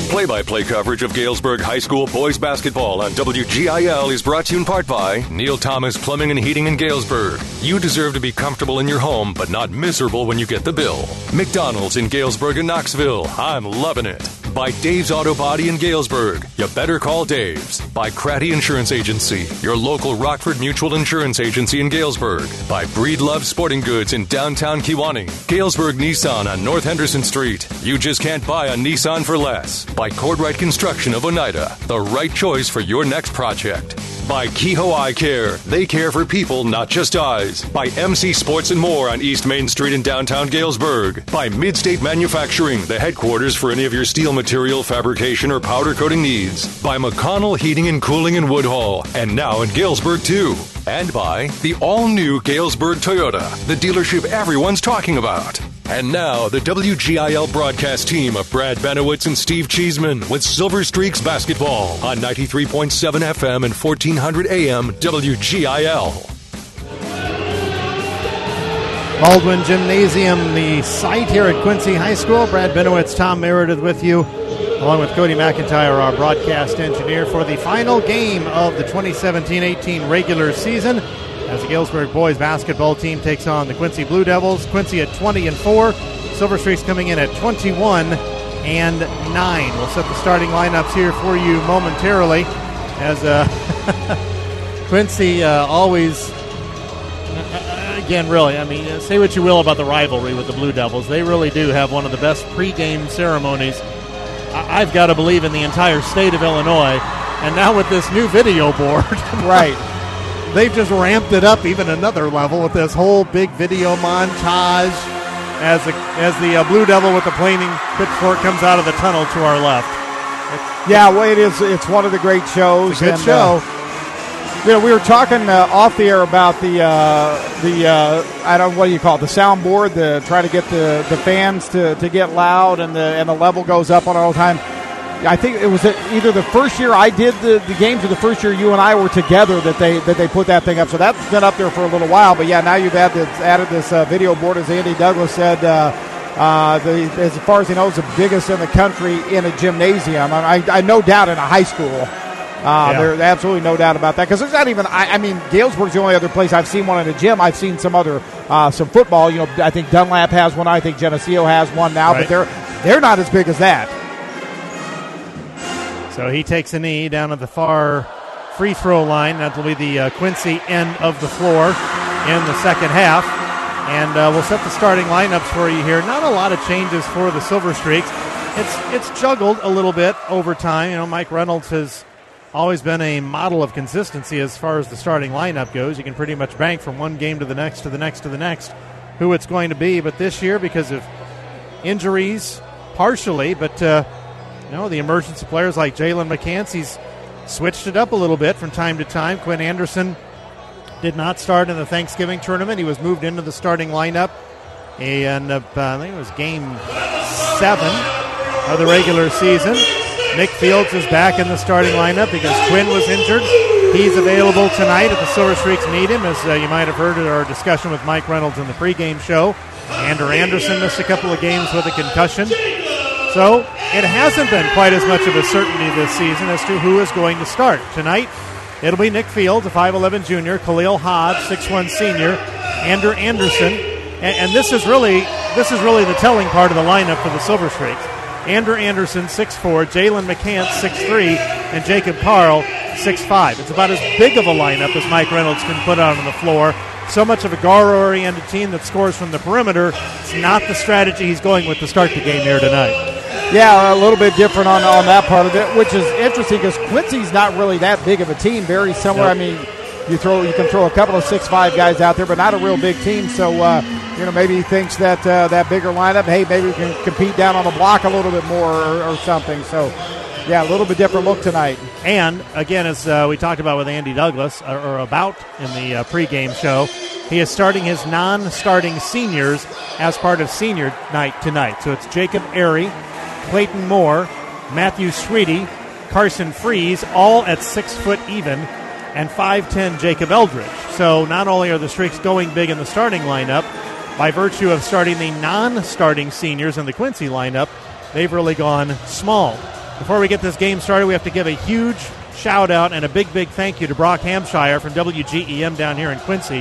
Play-by-play coverage of Galesburg High School boys basketball on WGIL is brought to you in part by Neil Thomas Plumbing and Heating in Galesburg. You deserve to be comfortable in your home, but not miserable when you get the bill. McDonald's in Galesburg and Knoxville. I'm loving it. By Dave's Auto Body in Galesburg. You better call Dave's. By Cratty Insurance Agency, your local Rockford Mutual Insurance Agency in Galesburg. By Breedlove Sporting Goods in downtown Kewanee. Galesburg Nissan on North Henderson Street. You just can't buy a Nissan for less. By Cordwright Construction of Oneida. The right choice for your next project. By Kehoe Eye Care. They care for people, not just eyes. By MC Sports and More on East Main Street in downtown Galesburg. By Midstate Manufacturing, the headquarters for any of your steel material, fabrication, or powder coating needs. By McConnell Heating and Cooling in Woodhull. And now in Galesburg, too. And by the all-new Galesburg Toyota, the dealership everyone's talking about. And now, the WGIL broadcast team of Brad Benowitz and Steve Cheeseman with Silver Streaks basketball on 93.7 FM and 1400 AM WGIL. Baldwin Gymnasium, the site here at Quincy High School. Brad Benowitz, Tom Meredith with you, along with Cody McIntyre, our broadcast engineer, for the final game of the 2017-18 regular season, as the Galesburg boys basketball team takes on the Quincy Blue Devils. Quincy at 20-4. Silver Streaks coming in at 21-9. We'll set the starting lineups here for you momentarily, as Quincy always, again, really, I mean, say what you will about the rivalry with the Blue Devils. They really do have one of the best pregame ceremonies, I've got to believe, in the entire state of Illinois. And now with this new video board. Right. They've just ramped it up even another level with this whole big video montage as the Blue Devil with the flaming pitchfork comes out of the tunnel to our left. It's one of the great shows. It's a good show. We were talking off the air about the I don't know, what do you call it, the soundboard, the try to get the fans to get loud, and the level goes up on all the time. I think it was either the first year I did the games or the first year you and I were together that they put that thing up. So that's been up there for a little while. But yeah, now you've added this video board, as Andy Douglas said. As far as he knows, the biggest in the country in a gymnasium. I no doubt in a high school. There's absolutely no doubt about that, because there's not even. I mean, Galesburg's the only other place I've seen one in a gym. I've seen some other some football. You know, I think Dunlap has one. I think Geneseo has one now, right. But they're not as big as that. So he takes a knee down at the far free throw line. That will be the Quincy end of the floor in the second half. And we'll set the starting lineups for you here. Not a lot of changes for the Silver Streaks. It's juggled a little bit over time. You know, Mike Reynolds has always been a model of consistency as far as the starting lineup goes. You can pretty much bank from one game to the next, to the next, to the next, who it's going to be. But this year, because of injuries, partially, but the emergence of players like Jalen McCancy's switched it up a little bit from time to time. Quinn Anderson did not start in the Thanksgiving tournament. He was moved into the starting lineup. And I think it was game 7 of the regular season. Nick Fields is back in the starting lineup because Quinn was injured. He's available tonight if the Silver Streaks need him, as you might have heard in our discussion with Mike Reynolds in the pregame show. Andrew Anderson missed a couple of games with a concussion. So it hasn't been quite as much of a certainty this season as to who is going to start. Tonight, it'll be Nick Fields, a 5'11 junior, Khalil Hodge, 6'1 senior, Andrew Anderson. And this is really the telling part of the lineup for the Silver Streaks. Andrew Anderson, 6'4", Jalen McCants, 6'3", and Jacob Carl, 6'5". It's about as big of a lineup as Mike Reynolds can put out on the floor. So much of a guard-oriented team that scores from the perimeter. It's not the strategy he's going with to start the game here tonight. Yeah, a little bit different on that part of it, which is interesting because Quincy's not really that big of a team. Very similar. Nope. I mean, you can throw a couple of 6'5" guys out there, but not a real big team. So maybe he thinks that that bigger lineup, hey, maybe we can compete down on the block a little bit more or something. So yeah, a little bit different look tonight. And again, as we talked about with Andy Douglas, or about in the pregame show, he is starting his non-starting seniors as part of senior night tonight. So it's Jacob Airy, Clayton Moore, Matthew Sweetie, Carson Fries, all at 6 foot even, and 5'10" Jacob Eldridge. So not only are the Streaks going big in the starting lineup, by virtue of starting the non-starting seniors in the Quincy lineup, they've really gone small. Before we get this game started, we have to give a huge shout-out and a big, big thank you to Brock Hampshire from WGEM down here in Quincy,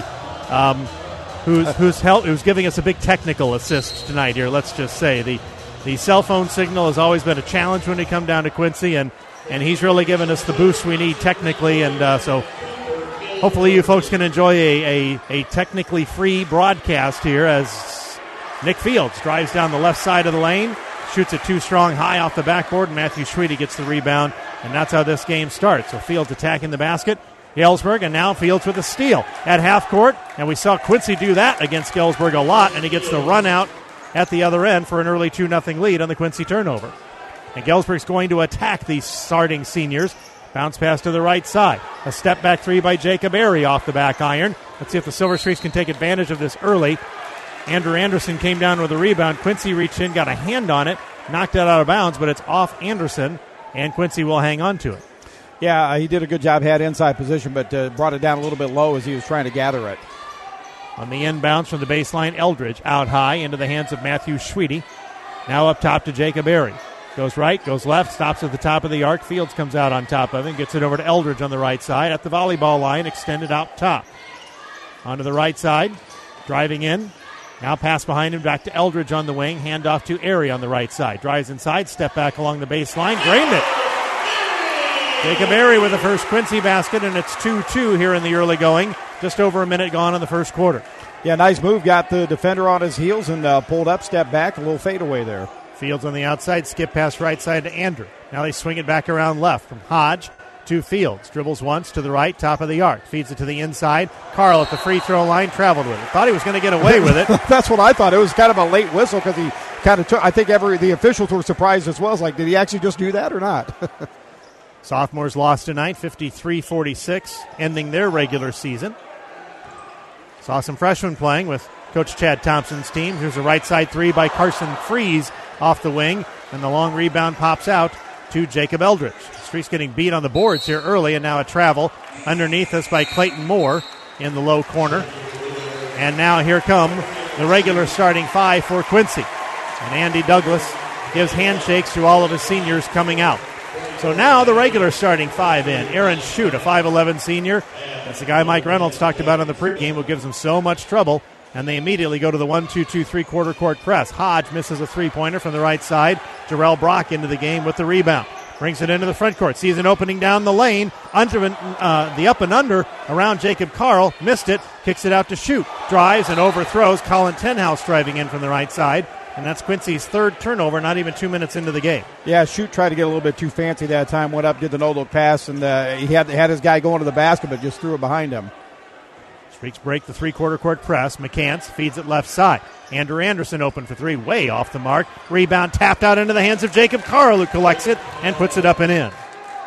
who's giving us a big technical assist tonight here, let's just say. The cell phone signal has always been a challenge when we come down to Quincy, and he's really given us the boost we need technically, and so hopefully you folks can enjoy a technically free broadcast here as Nick Fields drives down the left side of the lane, shoots it too strong, high off the backboard, and Matthew Schweedy gets the rebound, and that's how this game starts. So Fields attacking the basket, Galesburg, and now Fields with a steal at half court, and we saw Quincy do that against Galesburg a lot, and he gets the run out at the other end for an early 2-0 lead on the Quincy turnover. And Galesburg's going to attack these starting seniors. Bounce pass to the right side. A step-back three by Jacob Airy off the back iron. Let's see if the Silver Streaks can take advantage of this early. Andrew Anderson came down with a rebound. Quincy reached in, got a hand on it, knocked it out of bounds, but it's off Anderson, and Quincy will hang on to it. Yeah, he did a good job, had inside position, but brought it down a little bit low as he was trying to gather it. On the inbounds from the baseline, Eldridge out high into the hands of Matthew Schweedy. Now up top to Jacob Airy. Goes right, goes left, stops at the top of the arc. Fields comes out on top of him, gets it over to Eldridge on the right side. At the volleyball line, extended out top. Onto the right side, driving in. Now pass behind him, back to Eldridge on the wing. Hand off to Airy on the right side. Drives inside, step back along the baseline. Drained it. Jacob Airy with the first Quincy basket, and it's 2-2 here in the early going. Just over a minute gone in the first quarter. Yeah, nice move. Got the defender on his heels and pulled up, step back, a little fadeaway there. Fields on the outside, skip pass right side to Andrew. Now they swing it back around left from Hodge to Fields. Dribbles once to the right, top of the arc. Feeds it to the inside. Carl at the free throw line, traveled with it. Thought he was going to get away with it. That's what I thought. It was kind of a late whistle because he kind of took, I think the officials were surprised as well. It's like, did he actually just do that or not? Sophomores lost tonight, 53-46, ending their regular season. Saw some freshmen playing with Coach Chad Thompson's team. Here's a right side three by Carson Freeze off the wing, and the long rebound pops out to Jacob Eldridge. Streaks getting beat on the boards here early, and now a travel underneath us by Clayton Moore in the low corner. And now here come the regular starting five for Quincy. And Andy Douglas gives handshakes to all of his seniors coming out. So now the regular starting five in. Aaron Shute, a 5'11 senior. That's the guy Mike Reynolds talked about in the pregame who gives him so much trouble. And they immediately go to the 1-2-2 three-quarter court press. Hodge misses a three-pointer from the right side. Jarrell Brock into the game with the rebound. Brings it into the front court. Sees an opening down the lane. Under the up and under around Jacob Carl. Missed it. Kicks it out to Shute. Drives and overthrows. Colin Tenhouse driving in from the right side. And that's Quincy's third turnover, not even 2 minutes into the game. Yeah, Shute tried to get a little bit too fancy that time. Went up, did the no-look pass, and he had his guy going to the basket, but just threw it behind him. Streaks break the three-quarter court press. McCants feeds it left side. Andrew Anderson open for three, way off the mark. Rebound tapped out into the hands of Jacob Carl, who collects it and puts it up and in.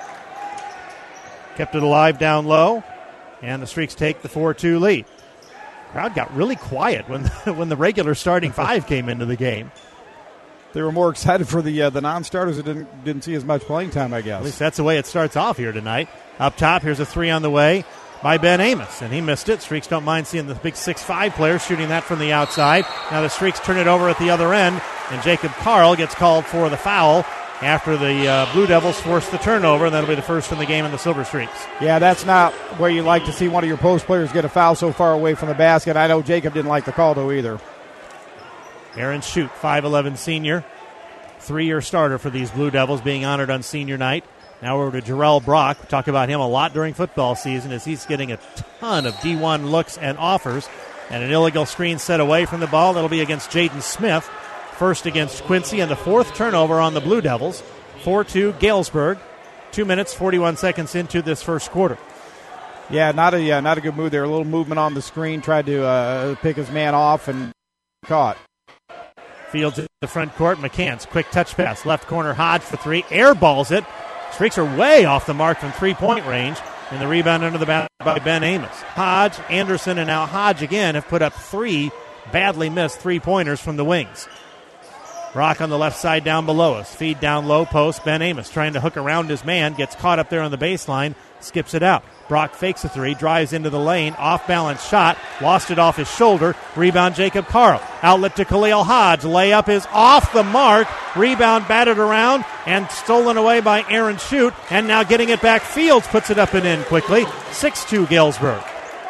Kept it alive down low, and the Streaks take the 4-2 lead. Crowd got really quiet when the regular starting five came into the game. They were more excited for the non-starters that didn't see as much playing time, I guess. At least that's the way it starts off here tonight. Up top, here's a three on the way by Ben Amos, and he missed it. Streaks don't mind seeing the big 6'5 player shooting that from the outside. Now the Streaks turn it over at the other end, and Jacob Carl gets called for the foul after the Blue Devils force the turnover, and that'll be the first in the game in the Silver Streaks. Yeah, that's not where you like to see one of your post players get a foul so far away from the basket. I know Jacob didn't like the call, though, either. Aaron Shute, 5'11 senior, 3-year starter for these Blue Devils, being honored on senior night. Now over to Jarrell Brock. We talk about him a lot during football season as he's getting a ton of D1 looks and offers. And an illegal screen set away from the ball. That'll be against Jaden Smith. First against Quincy, and the fourth turnover on the Blue Devils. 4-2 Galesburg. 2 minutes, 41 seconds into this first quarter. Yeah, not a good move there. A little movement on the screen. Tried to pick his man off and caught. Fields at the front court. McCants, quick touch pass. Left corner, Hodge for three. Airballs it. Streaks are way off the mark from three-point range. And the rebound under the basket by Ben Amos. Hodge, Anderson, and now Hodge again have put up three badly missed three-pointers from the wings. Brock on the left side down below us. Feed down low post. Ben Amos trying to hook around his man. Gets caught up there on the baseline. Skips it out. Brock fakes a three. Drives into the lane. Off-balance shot. Lost it off his shoulder. Rebound Jacob Carl. Outlet to Khalil Hodge. Layup is off the mark. Rebound batted around and stolen away by Aaron Shute. And now getting it back. Fields puts it up and in quickly. 6-2 Galesburg.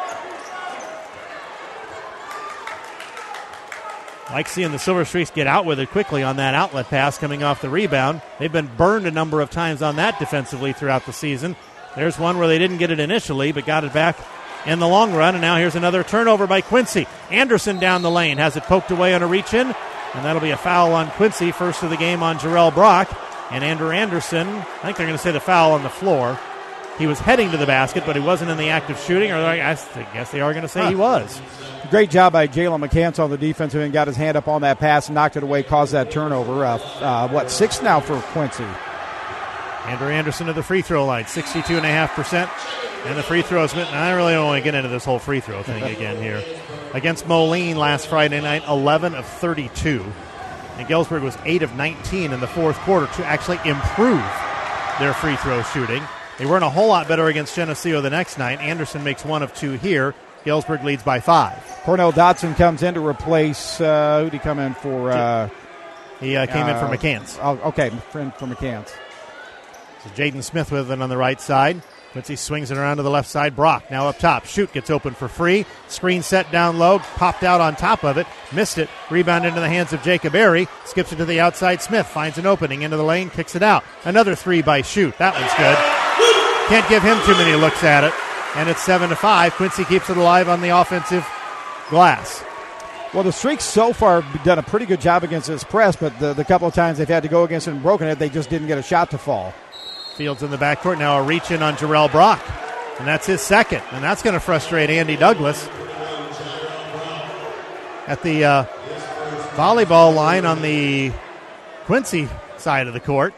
Like seeing the Silver Streaks get out with it quickly on that outlet pass coming off the rebound. They've been burned a number of times on that defensively throughout the season. There's one where they didn't get it initially, but got it back in the long run. And now here's another turnover by Quincy. Anderson down the lane. Has it poked away on a reach-in. And that'll be a foul on Quincy. First of the game on Jarrell Brock. And Andrew Anderson, I think they're going to say the foul on the floor. He was heading to the basket, but he wasn't in the act of shooting. Or I guess they are going to say he was. Great job by Jalen McCants on the defensive end. Got his hand up on that pass and knocked it away, caused that turnover. 6 now for Quincy. Andrew Anderson to the free throw line, 62.5%. And the free throws, I really don't want to get into this whole free throw thing again here. Against Moline last Friday night, 11 of 32. And Galesburg was 8 of 19 in the fourth quarter to actually improve their free throw shooting. They weren't a whole lot better against Geneseo the next night. Anderson makes 1 of 2 here. Galesburg leads by 5. Cornell Dotson comes in to replace, who did he come in for? He came in for McCants. Okay, friend for McCants. So Jaden Smith with it on the right side. Quincy swings it around to the left side. Brock now up top. Shute gets open for free. Screen set down low. Popped out on top of it. Missed it. Rebound into the hands of Jacob Airy. Skips it to the outside. Smith finds an opening into the lane. Kicks it out. Another 3 by Shute. That one's good. Can't give him too many looks at it. And it's 7-5. Quincy keeps it alive on the offensive glass. Well, the Streaks so far have done a pretty good job against this press, but the couple of times they've had to go against it and broken it, they just didn't get a shot to fall. Fields in the backcourt. Now a reach in on Jarrell Brock. And that's his second. And that's going to frustrate Andy Douglas. At the volleyball line on the Quincy side of the court.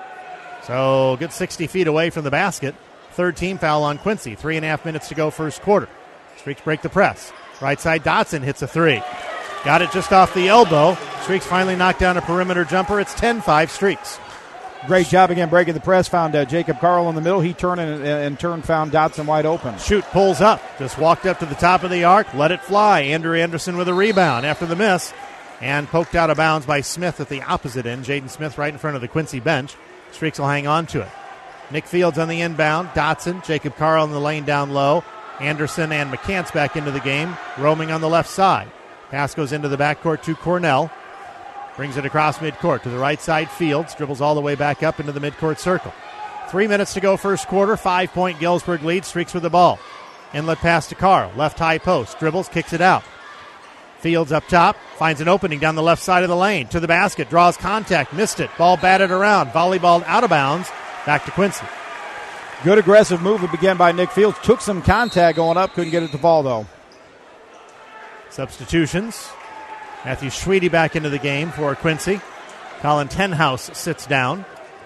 So good 60 feet away from the basket. Third team foul on Quincy. 3.5 minutes to go first quarter. Streaks break the press. Right side Dotson hits a 3. Got it just off the elbow. Streaks finally knocked down a perimeter jumper. It's 10-5 Streaks. Great job again breaking the press. Found Jacob Carl in the middle. He turned and in turn found Dotson wide open. Shute pulls up. Just walked up to the top of the arc. Let it fly. Andrew Anderson with a rebound after the miss. And poked out of bounds by Smith at the opposite end. Jaden Smith right in front of the Quincy bench. Streaks will hang on to it. Nick Fields on the inbound. Dotson, Jacob Carl in the lane down low. Anderson and McCants back into the game, roaming on the left side. Pass goes into the backcourt to Cornell. Brings it across midcourt to the right side. Fields dribbles all the way back up into the midcourt circle. 3 minutes to go first quarter. 5-point Galesburg lead. Streaks with the ball. Inlet pass to Carl. Left high post. Dribbles, kicks it out. Fields up top. Finds an opening down the left side of the lane. To the basket. Draws contact. Missed it. Ball batted around. Volleyballed out of bounds. Back to Quincy. Good aggressive move began by Nick Fields. Took some contact going up. Couldn't get it to fall, though. Substitutions. Matthew Schweedy back into the game for Quincy. Colin Tenhouse sits down.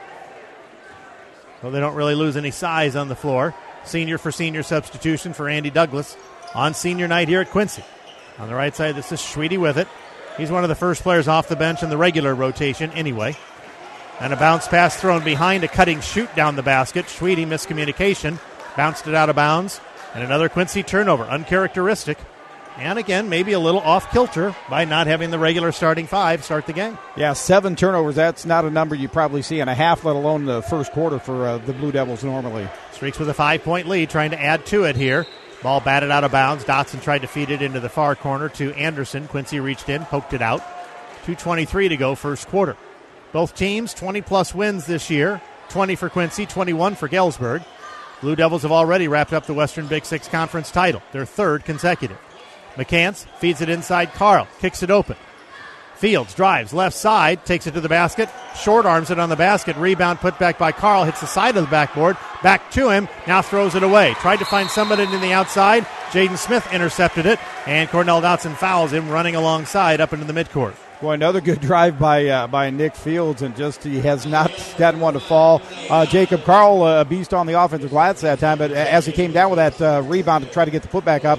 So they don't really lose any size on the floor. Senior for senior substitution for Andy Douglas on senior night here at Quincy. On the right side, this is Schweedy with it. He's one of the first players off the bench in the regular rotation anyway. And a bounce pass thrown behind, a cutting shoot down the basket. Schweedy miscommunication. Bounced it out of bounds. And another Quincy turnover. Uncharacteristic. And again, maybe a little off kilter by not having the regular starting 5 start the game. Yeah, 7 turnovers. That's not a number you probably see in a half, let alone the first quarter for the Blue Devils normally. Streaks with a 5-point lead, trying to add to it here. Ball batted out of bounds. Dotson tried to feed it into the far corner to Anderson. Quincy reached in, poked it out. 2:23 to go first quarter. Both teams 20-plus wins this year. 20 for Quincy, 21 for Galesburg. Blue Devils have already wrapped up the Western Big Six Conference title, their 3rd consecutive. McCants feeds it inside Carl, kicks it open. Fields drives left side, takes it to the basket, short arms it on the basket, rebound put back by Carl, hits the side of the backboard, back to him, now throws it away. Tried to find somebody in the outside, Jaden Smith intercepted it, and Cornell Dotson fouls him running alongside up into the midcourt. Boy, another good drive by Nick Fields, and just he has not gotten one to fall. Jacob Carl, a beast on the offensive glass that time, but as he came down with that rebound to try to get the putback up,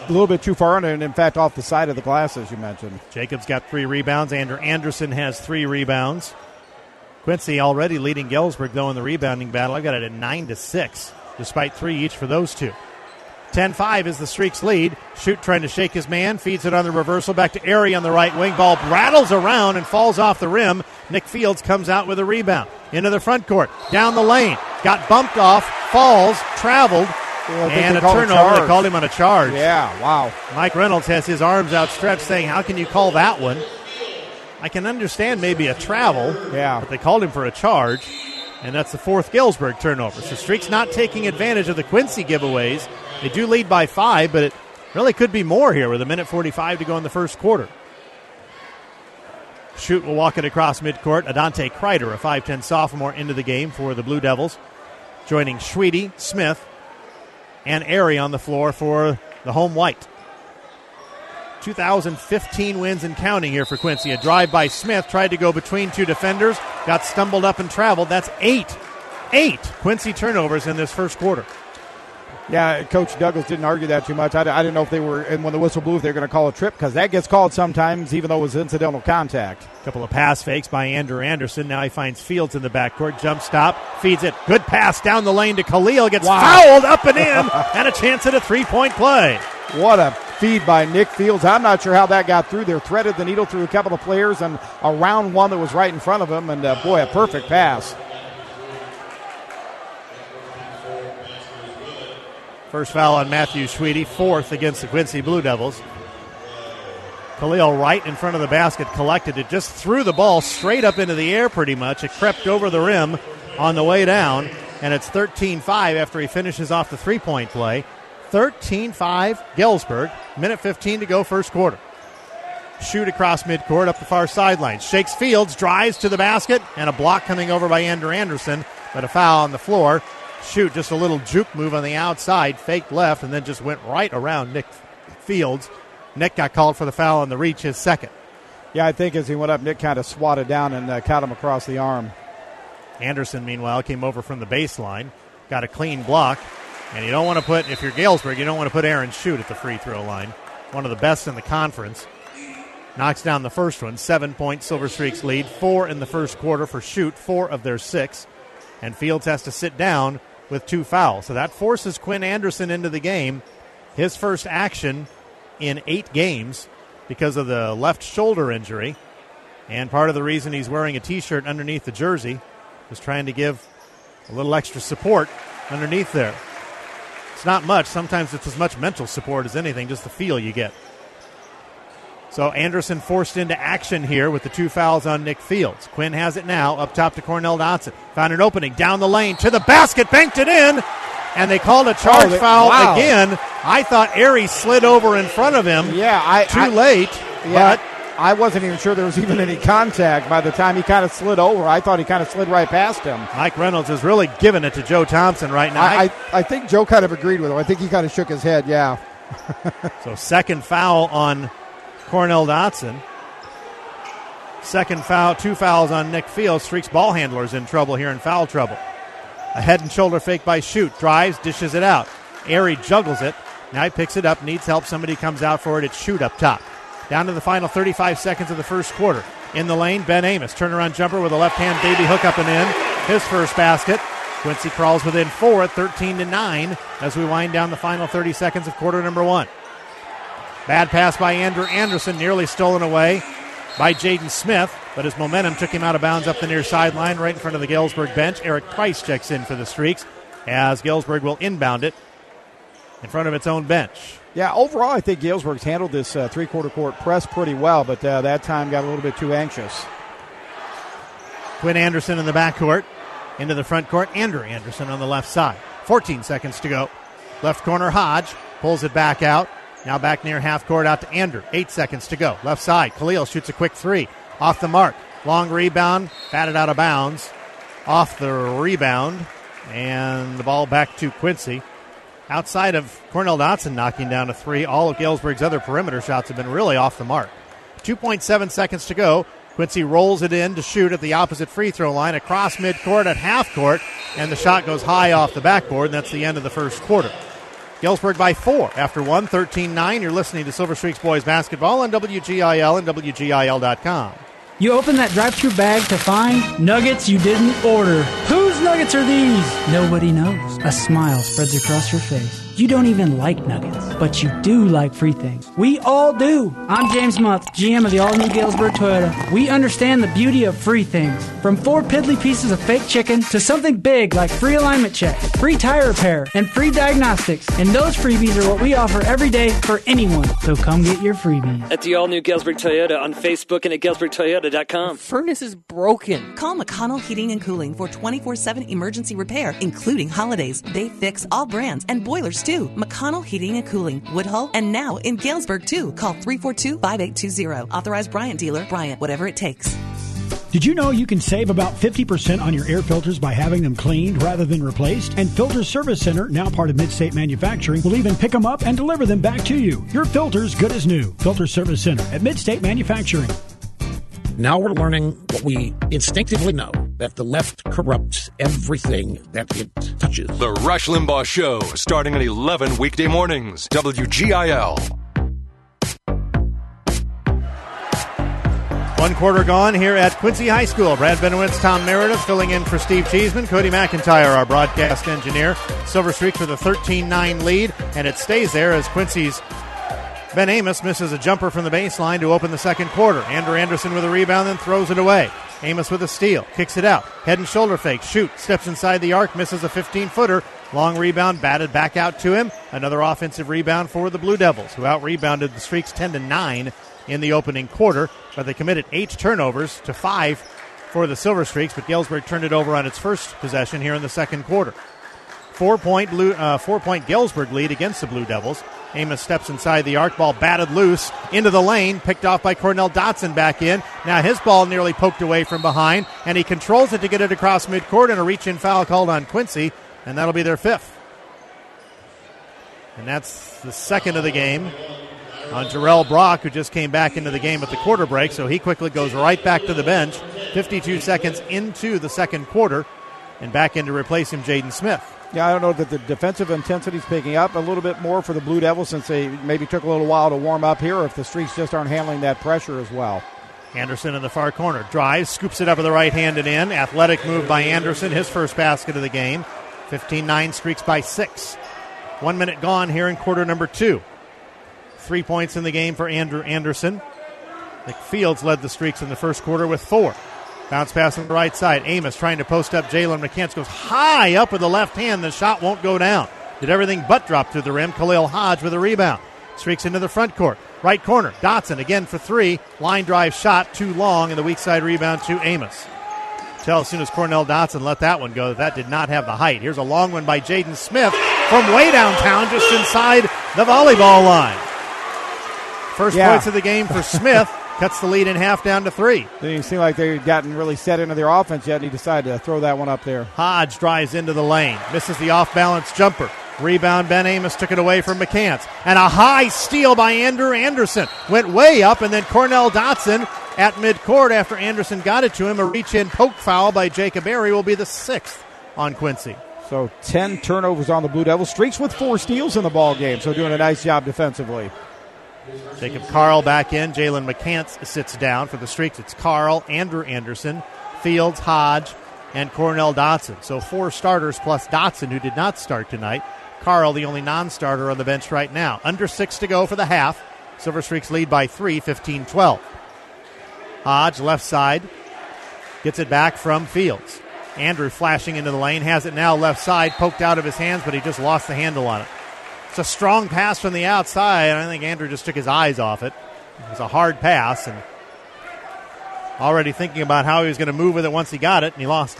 little bit too far and in fact off the side of the glass, as you mentioned. Jacobs got 3 rebounds. Andrew Anderson has 3 rebounds. Quincy already leading Galesburg, though, in the rebounding battle. I got it at 9-6, despite 3 each for those two. 10-5 is the Streaks lead. Shoot trying to shake his man. Feeds it on the reversal. Back to Airy on the right wing. Ball rattles around and falls off the rim. Nick Fields comes out with a rebound. Into the front court. Down the lane. Got bumped off. Falls. Traveled. And a turnover. They called him on a charge. Yeah, wow. Mike Reynolds has his arms outstretched saying, how can you call that one? I can understand maybe a travel. Yeah. But they called him for a charge. And that's the 4th Galesburg turnover. So Streaks not taking advantage of the Quincy giveaways. They do lead by 5, but it really could be more here with 1:45 to go in the first quarter. Shoot will walk it across midcourt. Adante Kreider, a 5'10 sophomore, into the game for the Blue Devils, joining Schweedy, Smith, and Airy on the floor for the home white. 2015 wins and counting here for Quincy. A drive by Smith, tried to go between 2 defenders, got stumbled up and traveled. That's 8 Quincy turnovers in this first quarter. Yeah, Coach Douglas didn't argue that too much. I didn't know if they were, and when the whistle blew, if they were going to call a trip, because that gets called sometimes, even though it was incidental contact. A couple of pass fakes by Andrew Anderson. Now he finds Fields in the backcourt. Jump stop, feeds it. Good pass down the lane to Khalil. Gets fouled up and in, and a chance at a 3-point play. What a feed by Nick Fields. I'm not sure how that got through there. Threaded the needle through a couple of players and around one that was right in front of him, and boy, a perfect pass. First foul on Matthew Schweedy, 4th against the Quincy Blue Devils. Khalil right in front of the basket collected it, just threw the ball straight up into the air pretty much. It crept over the rim on the way down, and it's 13-5 after he finishes off the 3-point play. 13-5 Galesburg, 1:15 to go first quarter. Shoot across midcourt up the far sideline. Shakes Fields, drives to the basket, and a block coming over by Andrew Anderson, but a foul on the floor. Shoot, just a little juke move on the outside, faked left, and then just went right around Nick Fields. Nick got called for the foul on the reach, his second. Yeah, I think as he went up, Nick kind of swatted down and caught him across the arm. Anderson, meanwhile, came over from the baseline, got a clean block, and you don't want to put, if you're Galesburg, you don't want to put Aaron Shoot at the free throw line. One of the best in the conference. Knocks down the first one, 7-point Silver Streaks lead, 4 in the first quarter for Shoot, 4 of their 6. And Fields has to sit down with 2 fouls. So that forces Quinn Anderson into the game. His first action in 8 games because of the left shoulder injury. And part of the reason he's wearing a T-shirt underneath the jersey is trying to give a little extra support underneath there. It's not much. Sometimes it's as much mental support as anything, just the feel you get. So Anderson forced into action here with the 2 fouls on Nick Fields. Quinn has it now, up top to Cornell Dotson. Found an opening, down the lane, to the basket, banked it in, and they called a charge foul again. I thought Airy slid over in front of him too late. Yeah, but I wasn't even sure there was even any contact by the time he kind of slid over. I thought he kind of slid right past him. Mike Reynolds is really giving it to Joe Thompson right now. I think Joe kind of agreed with him. I think he kind of shook his head, yeah. So second foul on Cornell Dotson. Second foul, 2 fouls on Nick Fields. Streaks ball handlers in trouble here, in foul trouble. A head and shoulder fake by Shoot. Drives, dishes it out. Airy juggles it. Now he picks it up, needs help. Somebody comes out for it. It's Shoot up top. Down to the final 35 seconds of the first quarter. In the lane, Ben Amos. Turnaround jumper with a left-hand baby hook up and in. His first basket. Quincy crawls within 4 at 13-9 as we wind down the final 30 seconds of quarter number 1. Bad pass by Andrew Anderson, nearly stolen away by Jaden Smith, but his momentum took him out of bounds up the near sideline right in front of the Galesburg bench. Eric Price checks in for the Streaks as Galesburg will inbound it in front of its own bench. Yeah, overall I think Galesburg's handled this three-quarter court press pretty well, but that time got a little bit too anxious. Quinn Anderson in the backcourt, into the front court. Andrew Anderson on the left side. 14 seconds to go. Left corner, Hodge pulls it back out. Now back near half court out to Andrew. 8 seconds to go. Left side, Khalil shoots a quick 3. Off the mark. Long rebound, batted out of bounds. Off the rebound, and the ball back to Quincy. Outside of Cornell Dotson knocking down a 3, all of Galesburg's other perimeter shots have been really off the mark. 2.7 seconds to go. Quincy rolls it in to Shoot at the opposite free throw line, across midcourt at half court, and the shot goes high off the backboard, and that's the end of the first quarter. Galesburg by 4 after 1, 13-9. You're listening to Silver Streaks Boys Basketball on WGIL and WGIL.com. You open that drive-thru bag to find nuggets you didn't order. Whose nuggets are these? Nobody knows. A smile spreads across your face. You don't even like nuggets, but you do like free things. We all do. I'm James Muth, GM of the all-new Galesburg Toyota. We understand the beauty of free things. From 4 piddly pieces of fake chicken to something big like free alignment check, free tire repair, and free diagnostics. And those freebies are what we offer every day for anyone. So come get your freebies. At the all-new Galesburg Toyota on Facebook and at GalesburgToyota.com. Furnace is broken. Call McConnell Heating and Cooling for 24/7 emergency repair, including holidays. They fix all brands and boilers too. McConnell Heating and Cooling, Woodhull, and now in Galesburg too. Call 342-5820. Authorized Bryant dealer, Bryant, whatever it takes. Did you know you can save about 50% on your air filters by having them cleaned rather than replaced? And Filter Service Center, now part of Midstate Manufacturing, will even pick them up and deliver them back to you. Your filter's good as new. Filter Service Center at Midstate Manufacturing. Now we're learning what we instinctively know, that the left corrupts everything that it touches. The Rush Limbaugh Show, starting at 11 weekday mornings. WGIL. 1 quarter gone here at Quincy High School. Brad Benowitz, Tom Meredith filling in for Steve Cheeseman. Cody McIntyre, our broadcast engineer. Silver Streaks with a 13-9 lead, and it stays there as Quincy's Ben Amos misses a jumper from the baseline to open the second quarter. Andrew Anderson with a rebound, then throws it away. Amos with a steal, kicks it out. Head and shoulder fake, shoot, steps inside the arc, misses a 15-footer. Long rebound, batted back out to him. Another offensive rebound for the Blue Devils, who out-rebounded the Streaks 10-9 in the opening quarter. But they committed 8 turnovers to 5 for the Silver Streaks, but Galesburg turned it over on its first possession here in the second quarter. 4-point Galesburg lead against the Blue Devils. Amos steps inside the arc, ball batted loose into the lane, picked off by Cornell Dotson back in. Now his ball nearly poked away from behind, and he controls it to get it across midcourt, and a reach-in foul called on Quincy, and that'll be their 5th. And that's the second of the game on Jarrell Brock, who just came back into the game at the quarter break, so he quickly goes right back to the bench, 52 seconds into the second quarter, and back in to replace him, Jaden Smith. Yeah, I don't know that the defensive intensity is picking up a little bit more for the Blue Devils since they maybe took a little while to warm up here, or if the Streaks just aren't handling that pressure as well. Anderson in the far corner. Drives, scoops it up with the right hand and in. Athletic move by Anderson, his first basket of the game. 15-9 Streaks by 6. 1 minute gone here in quarter number 2. 3 points in the game for Andrew Anderson. Nick Fields led the Streaks in the first quarter with 4. Bounce pass on the right side. Amos trying to post up Jalen McCants. Goes high up with the left hand. The shot won't go down. Did everything but drop through the rim. Khalil Hodge with a rebound. Streaks into the front court. Right corner. Dotson again for 3. Line drive shot too long, and the weak side rebound to Amos. Tell as soon as Cornell Dotson let that one go that did not have the height. Here's a long one by Jaden Smith from way downtown, just inside the volleyball line. First points of the game for Smith. Cuts the lead in half down to 3. Didn't seem like they had gotten really set into their offense yet, and he decided to throw that one up there. Hodge drives into the lane. Misses the off-balance jumper. Rebound, Ben Amos took it away from McCants. And a high steal by Andrew Anderson. Went way up, and then Cornell Dotson at midcourt after Anderson got it to him. A reach-in poke foul by Jacob Airy will be the 6th on Quincy. So 10 turnovers on the Blue Devils. Streaks with 4 steals in the ball game, so doing a nice job defensively. Jacob Carl back in. Jalen McCants sits down. For the Streaks, it's Carl, Andrew Anderson, Fields, Hodge, and Cornell Dotson. So 4 starters plus Dotson, who did not start tonight. Carl, the only non-starter on the bench right now. Under 6 to go for the half. Silver Streaks lead by 3, 15-12. Hodge, left side, gets it back from Fields. Andrew flashing into the lane, has it now left side, poked out of his hands, but he just lost the handle on it. It's a strong pass from the outside, and I think Andrew just took his eyes off it. It was a hard pass, and already thinking about how he was going to move with it once he got it, and he lost it.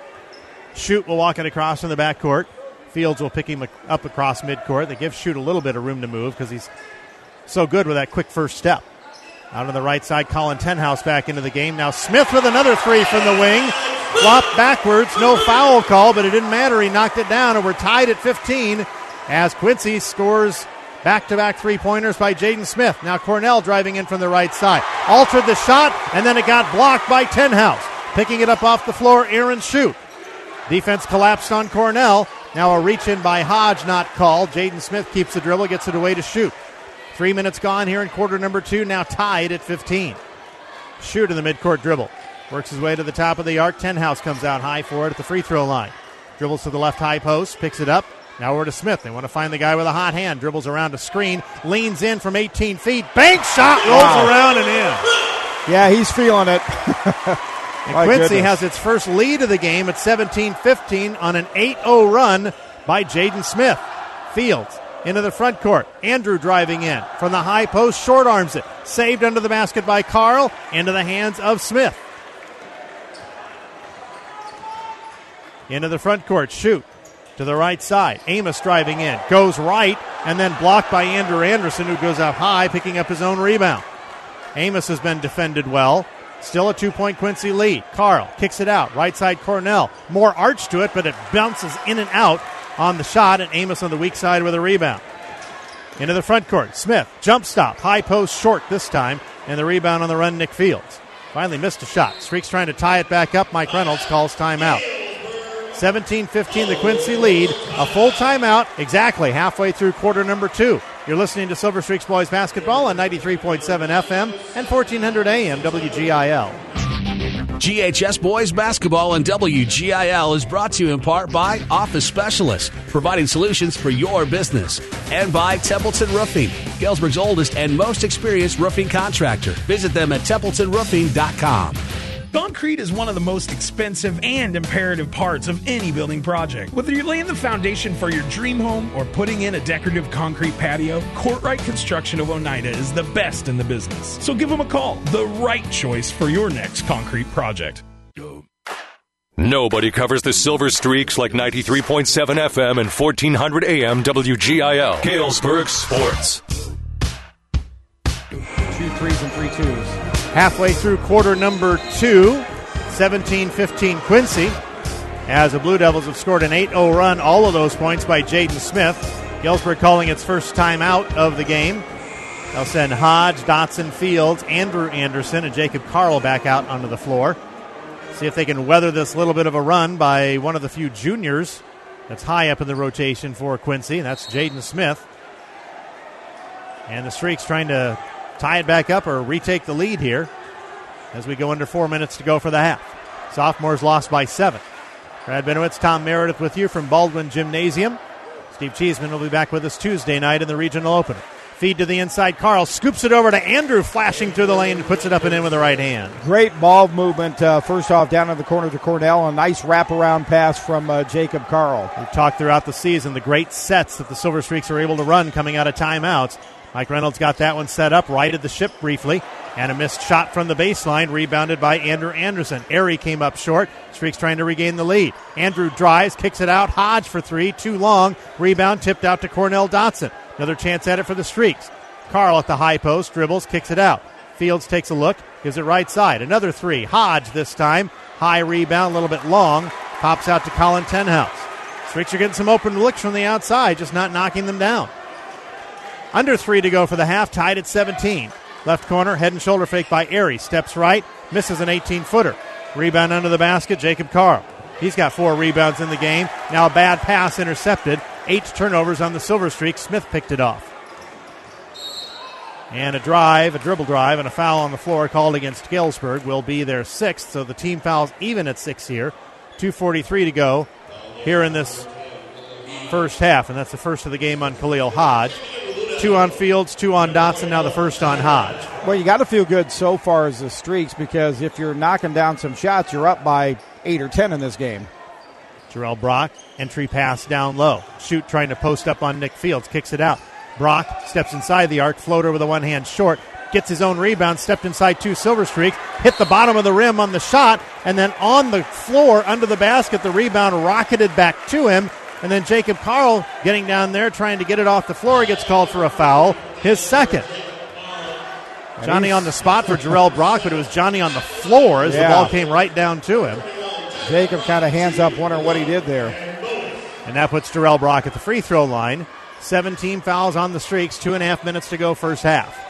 Shoot will walk it across from the backcourt. Fields will pick him up across midcourt. They give Shoot a little bit of room to move because he's so good with that quick first step. Out on the right side, Colin Tenhouse back into the game. Now Smith with another 3 from the wing. Flopped backwards, no foul call, but it didn't matter. He knocked it down, and we're tied at 15 as Quincy scores back-to-back 3-pointers by Jaden Smith. Now Cornell driving in from the right side. Altered the shot, and then it got blocked by Tenhouse. Picking it up off the floor, Aaron Shute. Defense collapsed on Cornell. Now a reach in by Hodge, not called. Jaden Smith keeps the dribble, gets it away to Shoot. 3 minutes gone here in quarter number 2, now tied at 15. Shoot in the midcourt dribble. Works his way to the top of the arc. Tenhouse comes out high for it at the free throw line. Dribbles to the left high post, picks it up. Now over to Smith. They want to find the guy with a hot hand. Dribbles around a screen, leans in from 18 feet. Bank shot, rolls around and in. Yeah, he's feeling it. And Quincy has its first lead of the game at 17-15 on an 8-0 run by Jaden Smith. Fields into the front court. Andrew driving in from the high post, short arms it. Saved under the basket by Carl, into the hands of Smith. Into the front court, Shoot to the right side. Amos driving in, goes right, and then blocked by Andrew Anderson, who goes up high, picking up his own rebound. Amos has been defended well. Still a 2-point Quincy lead. Carl kicks it out. Right side Cornell. More arch to it, but it bounces in and out on the shot, and Amos on the weak side with a rebound. Into the front court. Smith, jump stop. High post short this time, and the rebound on the run, Nick Fields. Finally missed a shot. Streaks trying to tie it back up. Mike Reynolds calls timeout. 17-15 the Quincy lead. A full timeout exactly halfway through quarter number 2. You're listening to Silver Streaks Boys Basketball on 93.7 FM and 1400 AM WGIL. GHS Boys Basketball on WGIL is brought to you in part by Office Specialists, providing solutions for your business, and by Templeton Roofing, Galesburg's oldest and most experienced roofing contractor. Visit them at templetonroofing.com. Concrete is one of the most expensive and imperative parts of any building project. Whether you're laying the foundation for your dream home or putting in a decorative concrete patio, Courtright Construction of Oneida is the best in the business. So give them a call, the right choice for your next concrete project. Nobody covers the Silver Streaks like 93.7 FM and 1400 AM WGIL. Galesburg Sports. 2 threes and 3 twos. Halfway through quarter number 2, 17-15 Quincy, as the Blue Devils have scored an 8-0 run, all of those points by Jaden Smith. Galesburg calling its first time out of the game. They'll send Hodge, Dotson, Fields, Andrew Anderson, and Jacob Carl back out onto the floor. See if they can weather this little bit of a run by one of the few juniors that's high up in the rotation for Quincy, and that's Jaden Smith. And the Streaks trying to tie it back up or retake the lead here as we go under 4 minutes to go for the half. Sophomores lost by 7. Brad Benowitz, Tom Meredith with you from Baldwin Gymnasium. Steve Cheeseman will be back with us Tuesday night in the regional opener. Feed to the inside. Carl scoops it over to Andrew, flashing through the lane and puts it up and in with the right hand. Great ball movement, first off, down in the corner to Cornell. A nice wraparound pass from Jacob Carl. We've talked throughout the season the great sets that the Silver Streaks are able to run coming out of timeouts. Mike Reynolds got that one set up, righted the ship briefly, and a missed shot from the baseline, rebounded by Andrew Anderson. Airy came up short. Streaks trying to regain the lead. Andrew drives, kicks it out. Hodge for 3, too long. Rebound tipped out to Cornell Dotson. Another chance at it for the Streaks. Carl at the high post, dribbles, kicks it out. Fields takes a look, gives it right side. Another 3. Hodge this time. High rebound, a little bit long. Pops out to Colin Tenhouse. Streaks are getting some open looks from the outside, just not knocking them down. Under 3 to go for the half, tied at 17. Left corner, head and shoulder fake by Airy. Steps right, misses an 18-footer. Rebound under the basket, Jacob Carl. He's got 4 rebounds in the game. Now a bad pass intercepted. 8 turnovers on the Silver Streak. Smith picked it off. And a dribble drive, and a foul on the floor called against Galesburg will be their 6th. So the team fouls even at 6 here. 2:43 to go here in this first half, and that's the first of the game on Khalil Hodge. 2 on Fields, 2 on Dotson, now the first on Hodge. Well, you got to feel good so far as the Streaks, because if you're knocking down some shots, you're up by 8 or 10 in this game. Jarrell Brock, entry pass down low. Shoot trying to post up on Nick Fields, kicks it out. Brock steps inside the arc, floater with a one-hand short, gets his own rebound, stepped inside 2 Silver Streaks, hit the bottom of the rim on the shot, and then on the floor under the basket, the rebound rocketed back to him. And then Jacob Carl getting down there, trying to get it off the floor, gets called for a foul, his second. Johnny on the spot for Jarrell Brock, but it was Johnny on the floor as the ball came right down to him. Jacob kind of hands up, wondering what he did there. And that puts Jarrell Brock at the free throw line. 17 fouls on the Streaks, 2.5 minutes to go first half.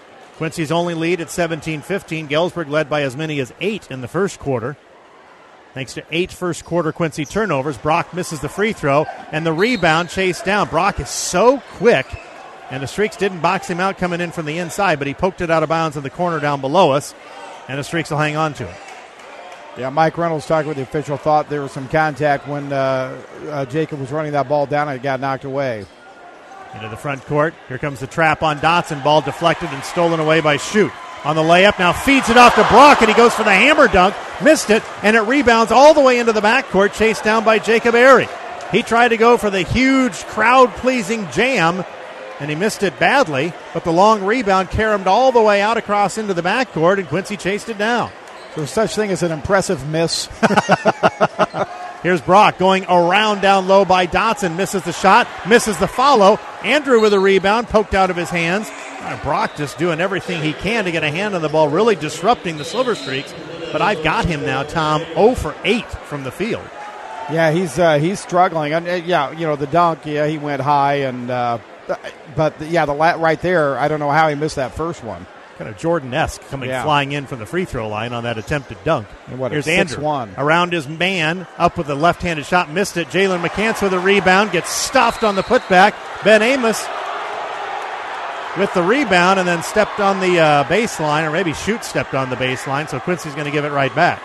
Quincy's only lead at 17-15. Galesburg led by as many as 8 in the first quarter. thanks to 8 first-quarter Quincy turnovers. Brock misses the free throw, and the rebound chased down. Brock is so quick, and the Streaks didn't box him out coming in from the inside, but he poked it out of bounds in the corner down below us, and the Streaks will hang on to it. Yeah, Mike Reynolds talking with the official, thought there was some contact when Jacob was running that ball down and it got knocked away. Into the front court. Here comes the trap on Dotson. Ball deflected and stolen away by Schutt. On the layup, now feeds it off to Brock, and he goes for the hammer dunk. Missed it, and it rebounds all the way into the backcourt, chased down by Jacob Airy. He tried to go for the huge, crowd-pleasing jam, and he missed it badly, but the long rebound caromed all the way out across into the backcourt, and Quincy chased it down. There's such thing as an impressive miss. Here's Brock going around down low by Dotson. Misses the shot, misses the follow. Andrew with a rebound, poked out of his hands. Brock just doing everything he can to get a hand on the ball, really disrupting the Silver Streaks. But I've got him now, Tom, 0 for 8 from the field. Yeah, he's struggling. And the dunk, he went high, and the right there, I don't know how he missed that first one. Kind of Jordan-esque coming flying in from the free throw line on that attempted dunk. Here's Andrew 6-1. Around his man, up with a left-handed shot, missed it. Jalen McCants with a rebound, gets stuffed on the putback. Ben Amos with the rebound and then stepped on the baseline, or maybe Schutt stepped on the baseline, so Quincy's going to give it right back.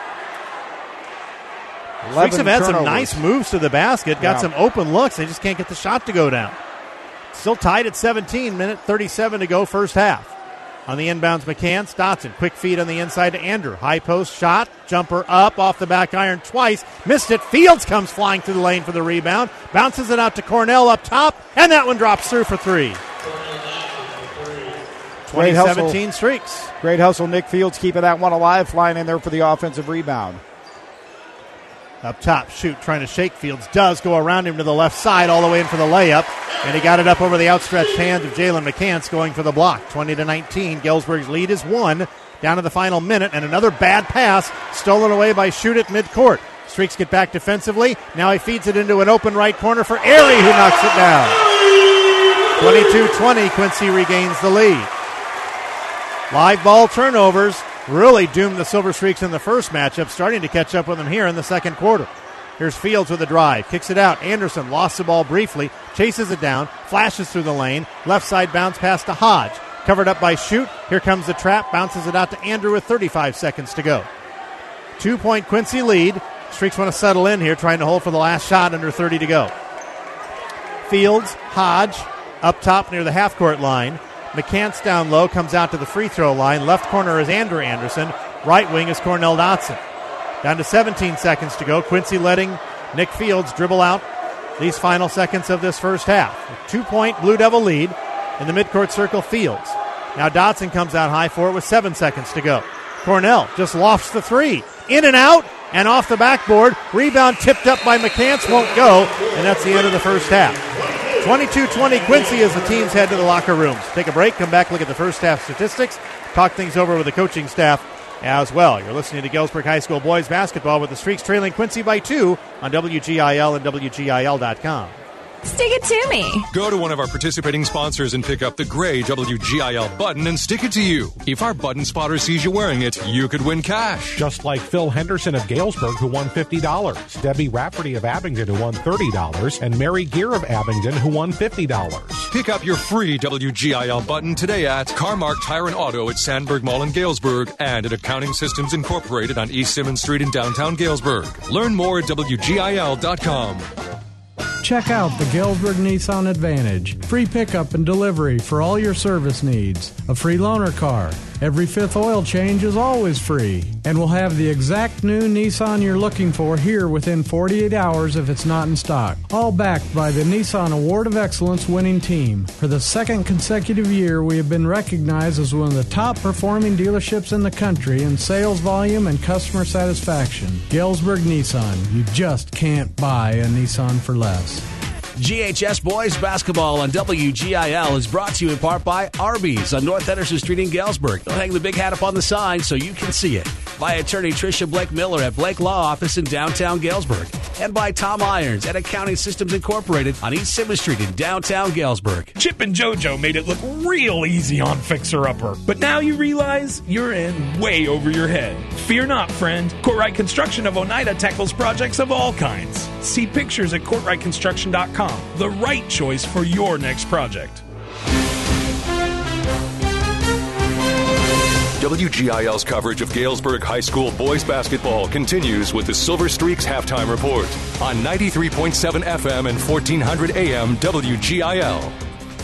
Streaks have had some nice moves to the basket, got some open looks. They just can't get the shot to go down. Still tied at 17, minute 37 to go, first half. On the inbounds, McCants, Dotson, quick feed on the inside to Andrew. High post shot, jumper up, off the back iron twice, missed it. Fields comes flying through the lane for the rebound, bounces it out to Cornell up top, and that one drops through for 3. 2017 Streaks. Great hustle, Nick Fields keeping that one alive, flying in there for the offensive rebound. Up top, Schutt trying to shake Fields. Does go around him to the left side all the way in for the layup. And he got it up over the outstretched hands of Jalen McCants going for the block. 20-19. Galesburg's lead is 1. Down to the final minute. And another bad pass stolen away by Schutt at midcourt. Streaks get back defensively. Now he feeds it into an open right corner for Airy, who knocks it down. 22-20. Quincy regains the lead. Live ball turnovers really doomed the Silver Streaks in the first matchup, starting to catch up with them here in the second quarter. Here's Fields with a drive, kicks it out. Anderson lost the ball briefly, chases it down, flashes through the lane, left side bounce pass to Hodge. Covered up by Schutt. Here comes the trap, bounces it out to Andrew with 35 seconds to go. 2-point Quincy lead. Streaks want to settle in here, trying to hold for the last shot, under 30 to go. Fields, Hodge, up top near the half-court line. McCants down low, comes out to the free throw line. Left corner is Andrew Anderson. Right wing is Cornell Dotson. Down to 17 seconds to go. Quincy letting Nick Fields dribble out these final seconds of this first half. A 2-point Blue Devil lead in the midcourt circle. Fields. Now Dotson comes out high for it with 7 seconds to go. Cornell just lofts the 3. In and out and off the backboard. Rebound tipped up by McCants, won't go. And that's the end of the first half. 22-20 Quincy as the teams head to the locker rooms. Take a break, come back, look at the first half statistics, talk things over with the coaching staff as well. You're listening to Galesburg High School boys basketball with the Streaks trailing Quincy by 2 on WGIL and WGIL.com. Stick it to me. Go to one of our participating sponsors and pick up the gray WGIL button and stick it to you. If our button spotter sees you wearing it, you could win cash. Just like Phil Henderson of Galesburg, who won $50. Debbie Rafferty of Abingdon, who won $30. And Mary Gear of Abingdon, who won $50. Pick up your free WGIL button today at Carmark Tire and Auto at Sandberg Mall in Galesburg and at Accounting Systems Incorporated on East Simmons Street in downtown Galesburg. Learn more at WGIL.com. Check out the Galesburg Nissan Advantage. Free pickup and delivery for all your service needs. A free loaner car. Every fifth oil change is always free. And we'll have the exact new Nissan you're looking for here within 48 hours if it's not in stock. All backed by the Nissan Award of Excellence winning team. For the second consecutive year, we have been recognized as one of the top performing dealerships in the country in sales volume and customer satisfaction. Galesburg Nissan. You just can't buy a Nissan for less. GHS Boys Basketball on WGIL is brought to you in part by Arby's on North Henderson Street in Galesburg. They'll hang the big hat up on the sign so you can see it. By attorney Tricia Blake Miller at Blake Law Office in downtown Galesburg. And by Tom Irons at Accounting Systems Incorporated on East 7th Street in downtown Galesburg. Chip and JoJo made it look real easy on Fixer Upper, but now you realize you're in way over your head. Fear not, friend. Courtright Construction of Oneida tackles projects of all kinds. See pictures at CourtrightConstruction.com. The right choice for your next project. WGIL's coverage of Galesburg High School boys basketball continues with the Silver Streaks halftime report on 93.7 FM and 1400 AM WGIL.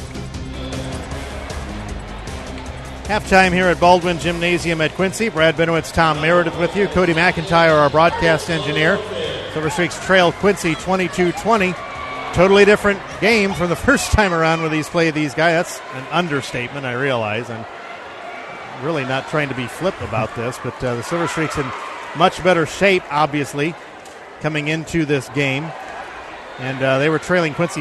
Halftime here at Baldwin Gymnasium at Quincy. Brad Benowitz, Tom Meredith with you. Cody McIntyre, our broadcast engineer. Silver Streaks trail Quincy 22-20. Totally different game from the first time around when these play these guys. That's an understatement, I realize. I'm really not trying to be flip about this, but the Silver Streaks in much better shape, obviously, coming into this game. And they were trailing Quincy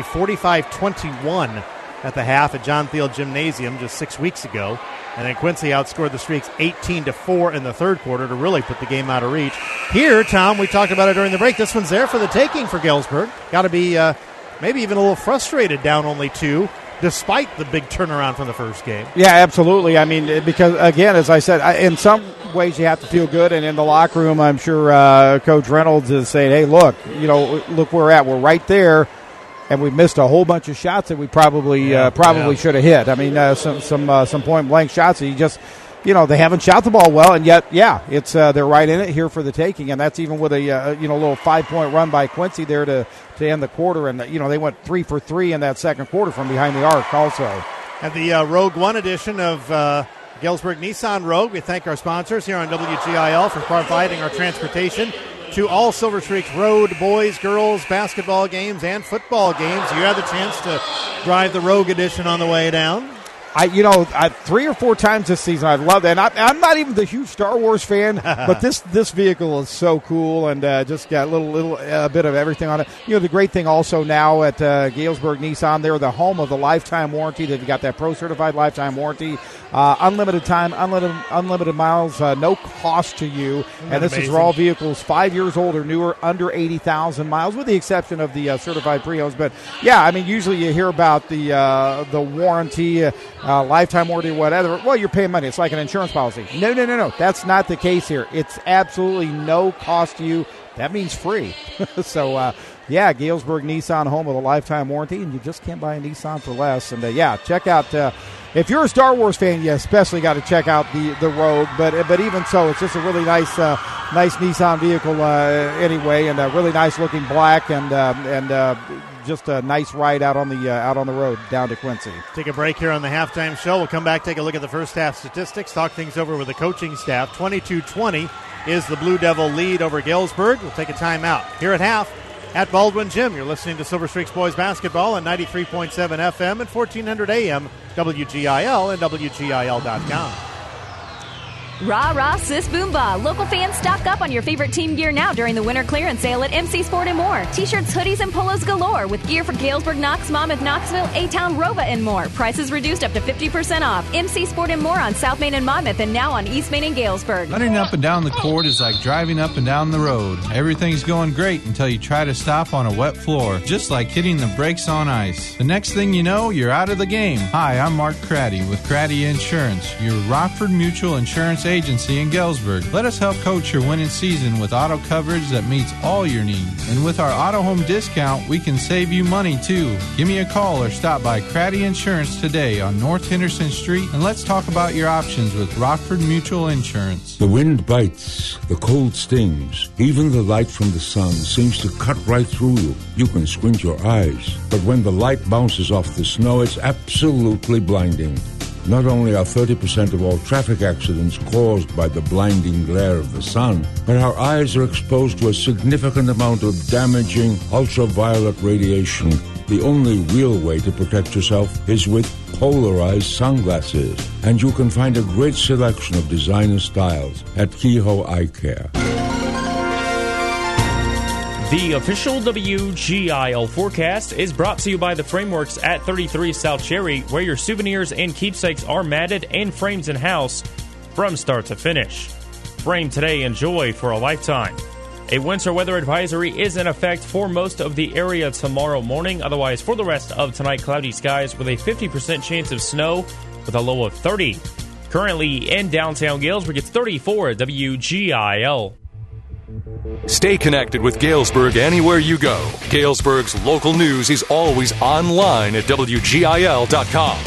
45-21 at the half at John Thiel Gymnasium just 6 weeks ago. And then Quincy outscored the Streaks 18-4 in the third quarter to really put the game out of reach. Here, Tom, we talked about it during the break. This one's there for the taking for Galesburg. Got to be maybe even a little frustrated, down only 2, despite the big turnaround from the first game. Yeah, absolutely. I mean, because, again, as I said, in some ways you have to feel good. And in the locker room, I'm sure Coach Reynolds is saying, hey, look where we're at. We're right there. And we missed a whole bunch of shots that we probably should have hit. I mean, some point blank shots that you just, they haven't shot the ball well, and yet, it's they're right in it here for the taking, and that's even with a little 5-point run by Quincy there to end the quarter, and they went 3 for 3 in that second quarter from behind the arc also. At the Rogue One edition of Galesburg Nissan Rogue, we thank our sponsors here on WGIL for providing our transportation to all Silver Streaks Road boys, girls, basketball games, and football games. You had the chance to drive the Rogue Edition on the way down. I 3 or 4 times this season. I've loved it. And I'm not even the huge Star Wars fan, but this vehicle is so cool and just got a little bit of everything on it. The great thing also now at Galesburg Nissan, they're the home of the lifetime warranty. They've got that pro-certified lifetime warranty, unlimited time, unlimited miles, no cost to you. And this is for all vehicles 5 years old or newer, under 80,000 miles, with the exception of the certified pre-owns. But yeah, I mean, usually you hear about the warranty. Lifetime warranty, whatever. Well, you're paying money. It's like an insurance policy. No. That's not the case here. It's absolutely no cost to you. That means free. So, Galesburg Nissan, home of a lifetime warranty, and you just can't buy a Nissan for less. And, check out, if you're a Star Wars fan, you especially got to check out the Rogue. But even so, it's just a really nice Nissan vehicle anyway, and a really nice looking black and just a nice ride out on the road down to Quincy. Take a break here on the halftime show. We'll come back, take a look at the first half statistics, talk things over with the coaching staff. 22-20 is the Blue Devil lead over Galesburg. We'll take a timeout here at half at Baldwin Gym. You're listening to Silver Streaks Boys Basketball on 93.7 FM and 1400 AM WGIL and WGIL.com. Rah, rah, sis, boom, bah. Local fans, stock up on your favorite team gear now during the winter clearance sale at MC Sport & More. T-shirts, hoodies, and polos galore with gear for Galesburg, Knox, Monmouth, Knoxville, A-Town, Rova, and more. Prices reduced up to 50% off. MC Sport & More on South Main and Monmouth, and now on East Main and Galesburg. Running up and down the court is like driving up and down the road. Everything's going great until you try to stop on a wet floor, just like hitting the brakes on ice. The next thing you know, you're out of the game. Hi, I'm Mark Craddy with Craddy Insurance, your Rockford Mutual Insurance agency in Galesburg. Let us help coach your winning season with auto coverage that meets all your needs. And with our auto home discount, we can save you money too. Give me a call or stop by Craddy Insurance today on North Henderson Street, and let's talk about your options with Rockford Mutual Insurance. The wind bites, the cold stings, even the light from the sun seems to cut right through you. You can squint your eyes, but when the light bounces off the snow, it's absolutely blinding. Not only are 30% of all traffic accidents caused by the blinding glare of the sun, but our eyes are exposed to a significant amount of damaging ultraviolet radiation. The only real way to protect yourself is with polarized sunglasses. And you can find a great selection of designer styles at Kehoe Eye Care. The official WGIL forecast is brought to you by the Frameworks at 33 South Cherry, where your souvenirs and keepsakes are matted and frames in-house from start to finish. frame today. Enjoy for a lifetime. A winter weather advisory is in effect for most of the area tomorrow morning. Otherwise, for the rest of tonight, cloudy skies with a 50% chance of snow with a low of 30. Currently in downtown Galesburg, it's 34 at WGIL. Stay connected with Galesburg anywhere you go. Galesburg's local news is always online at WGIL.com.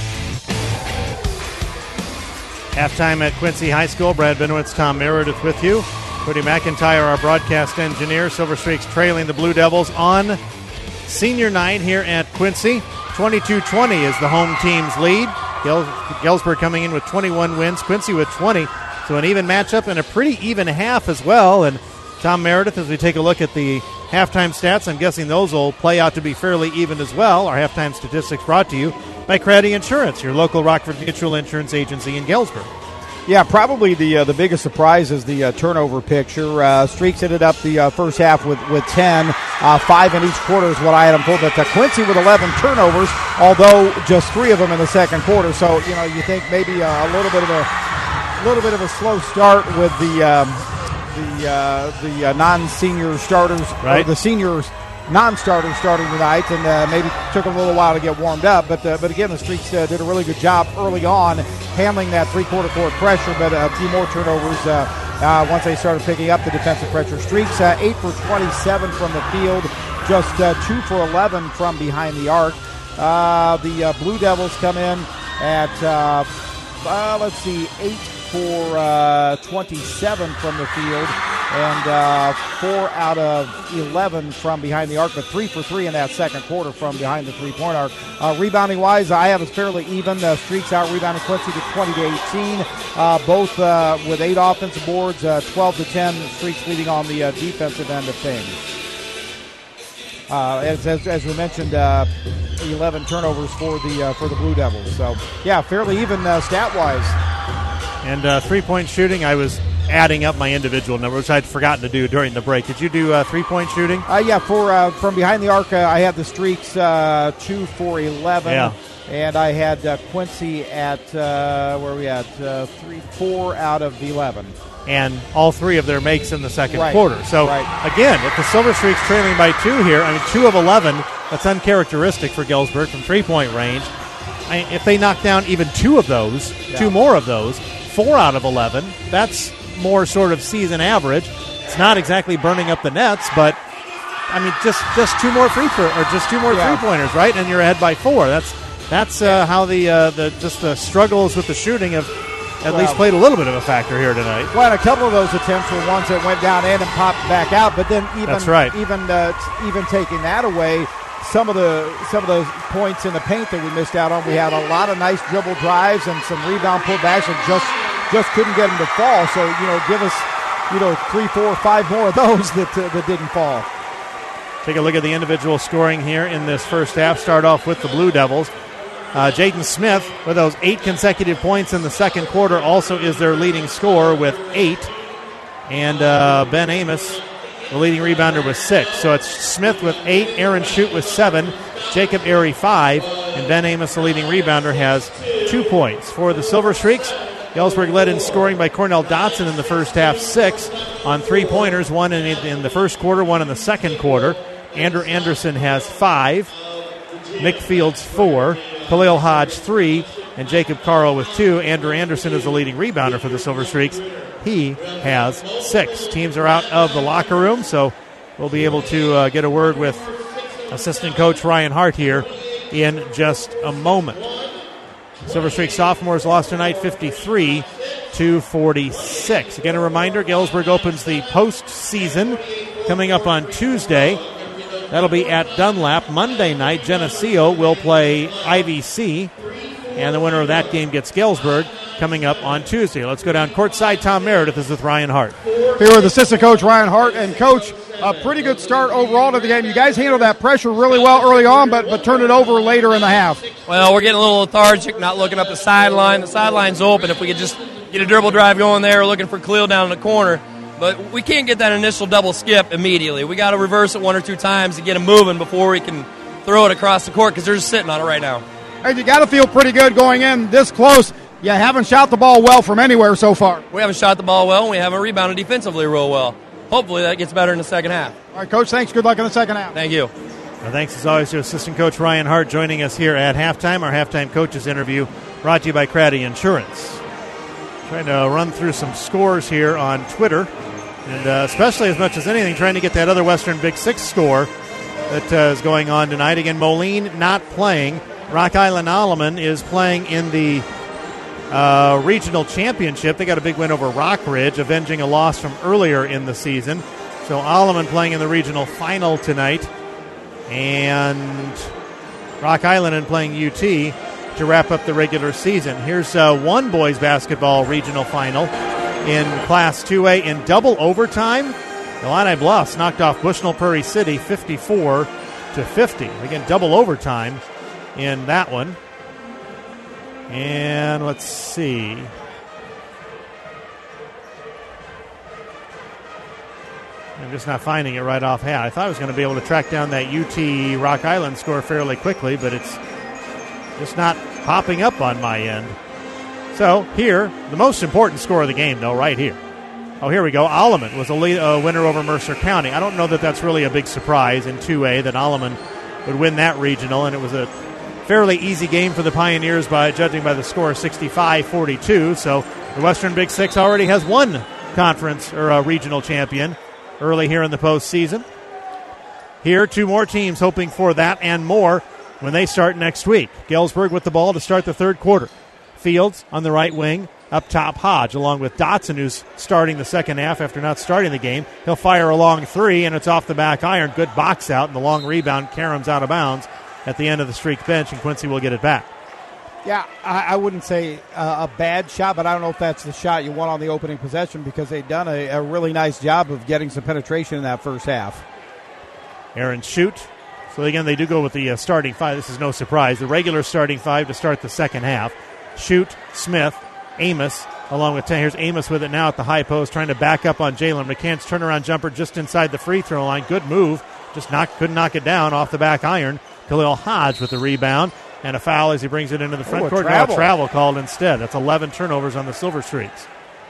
Halftime at Quincy High School. Brad Benowitz, Tom Meredith with you. Cody McIntyre, our broadcast engineer. Silver Streaks trailing the Blue Devils on senior night here at Quincy. 22-20 is the home team's lead. Galesburg coming in with 21 wins, Quincy with 20. So an even matchup and a pretty even half as well. And Tom Meredith, as we take a look at the halftime stats, I'm guessing those will play out to be fairly even as well. Our halftime statistics brought to you by Craddy Insurance, your local Rockford Mutual Insurance agency in Galesburg. Yeah, probably the biggest surprise is the turnover picture. Streaks ended up the first half with 10. 5 in each quarter is what I had them for. But Quincy with 11 turnovers, although just 3 of them in the second quarter. So, you think maybe a little bit of a slow start with the non-senior starters, right? Or the seniors non-starters starting tonight, and maybe took a little while to get warmed up. But again, the Streaks did a really good job early on handling that three-quarter court pressure, but a few more turnovers once they started picking up the defensive pressure. Streaks 8 for 27 from the field, just 2 for 11 from behind the arc. The Blue Devils come in at, 8 for 27 from the field, and 4 out of 11 from behind the arc, but 3 for 3 in that second quarter from behind the three-point arc. Rebounding-wise, I have it fairly even. Streaks out-rebounding Quincy to 20-18, both with 8 offensive boards, 12-10. Streaks leading on the defensive end of things. As we mentioned, 11 turnovers for the Blue Devils. So, yeah, fairly even stat-wise. And three-point shooting, I was adding up my individual numbers, which I'd forgotten to do during the break. Did you do three-point shooting? Yeah, for from behind the arc, I had the Streaks 2 for 11. Yeah. And I had Quincy at, 4 out of 11. And all 3 of their makes in the second Right. quarter. So, Right. again, if the Silver Streaks trailing by 2 here, 2 of 11, that's uncharacteristic for Galesburg from three-point range. If they knock down even 2 of those, 2 more of those, 4 out of 11, that's more sort of season average. It's not exactly burning up the nets, but just 2 more free throw or just 2 more 3-pointers, right? And you're ahead by 4. That's how the struggles with the shooting have at least played a little bit of a factor here tonight. Well, a couple of those attempts were ones that went down in and popped back out, but then even taking that away, some of the points in the paint that we missed out on, we had a lot of nice dribble drives and some rebound putbacks and just couldn't get them to fall. So, give us, 3, 4, 5 more of those that didn't fall. Take a look at the individual scoring here in this first half. Start off with the Blue Devils. Jaden Smith, with those 8 consecutive points in the second quarter, also is their leading scorer with 8. And Ben Amos, the leading rebounder, with 6. So it's Smith with 8, Aaron Shute with 7, Jacob Airy 5, and Ben Amos, the leading rebounder, has 2 points. For the Silver Streaks, Galesburg led in scoring by Cornell Dotson in the first half, 6 on 3-pointers, 1 in the first quarter, 1 in the second quarter. Andrew Anderson has 5, Nick Fields 4, Khalil Hodge 3, and Jacob Carl with 2. Andrew Anderson is the leading rebounder for the Silver Streaks. He has 6. Teams are out of the locker room, so we'll be able to get a word with assistant coach Ryan Hart here in just a moment. Silver Streak sophomores lost tonight 53-46. Again, a reminder, Galesburg opens the postseason coming up on Tuesday. That'll be at Dunlap. Monday night, Geneseo will play IVC, and the winner of that game gets Galesburg coming up on Tuesday. Let's go down courtside. Tom Meredith is with Ryan Hart. Here with assistant coach Ryan Hart. And, Coach, a pretty good start overall to the game. You guys handled that pressure really well early on, but turned it over later in the half. Well, we're getting a little lethargic, not looking up the sideline. The sideline's open. If we could just get a dribble drive going there, we're looking for Khalil down in the corner. But we can't get that initial double skip immediately. We got to reverse it 1 or 2 times to get them moving before we can throw it across the court because they're just sitting on it right now. And you got to feel pretty good going in this close Yeah, haven't shot the ball well from anywhere so far. We haven't shot the ball well, and we haven't rebounded defensively real well. Hopefully that gets better in the second half. All right, Coach, thanks. Good luck in the second half. Thank you. Well, thanks as always to Assistant Coach Ryan Hart joining us here at halftime. Our halftime coaches interview brought to you by Craddy Insurance. Trying to run through some scores here on Twitter, and especially as much as anything, trying to get that other Western Big Six score that is going on tonight. Again, Moline not playing. Rock Island Alleman is playing in the regional championship. They got a big win over Rockridge, avenging a loss from earlier in the season. So Alleman playing in the regional final tonight, and Rock Island playing UT to wrap up the regular season. Here's one boys basketball regional final in Class 2A in double overtime. Illini Bluffs knocked off Bushnell Prairie City 54-50. Again, double overtime in that one. And let's see. I'm just not finding it right offhand. I thought I was going to be able to track down that UT Rock Island score fairly quickly, but it's just not popping up on my end. So here, the most important score of the game, though, right here. Oh, here we go. Alleman was a winner over Mercer County. I don't know that that's really a big surprise in 2A that Alleman would win that regional, and it was a fairly easy game for the Pioneers by judging by the score 65-42. So the Western Big Six already has one conference or a regional champion early here in the postseason. Here, two more teams hoping for that and more when they start next week. Galesburg with the ball to start the third quarter. Fields on the right wing. Up top, Hodge, along with Dotson, who's starting the second half after not starting the game. He'll fire a long three, and it's off the back iron. Good box out, and the long rebound. Karem's out of bounds at the end of the streak bench, and Quincy will get it back. Yeah, I wouldn't say a bad shot, but I don't know if that's the shot you want on the opening possession because they've done a really nice job of getting some penetration in that first half. Aaron Shute. So, again, they do go with the starting five. This is no surprise. The regular starting five to start the second half. Shute, Smith, Amos, along with 10. Here's Amos with it now at the high post, trying to back up on Jalen McCann's turnaround jumper just inside the free throw line. Good move. Just couldn't knock it down off the back iron. Khalil Hodge with the rebound. And a foul as he brings it into the front court. Now travel called instead. That's 11 turnovers on the Silver Streaks.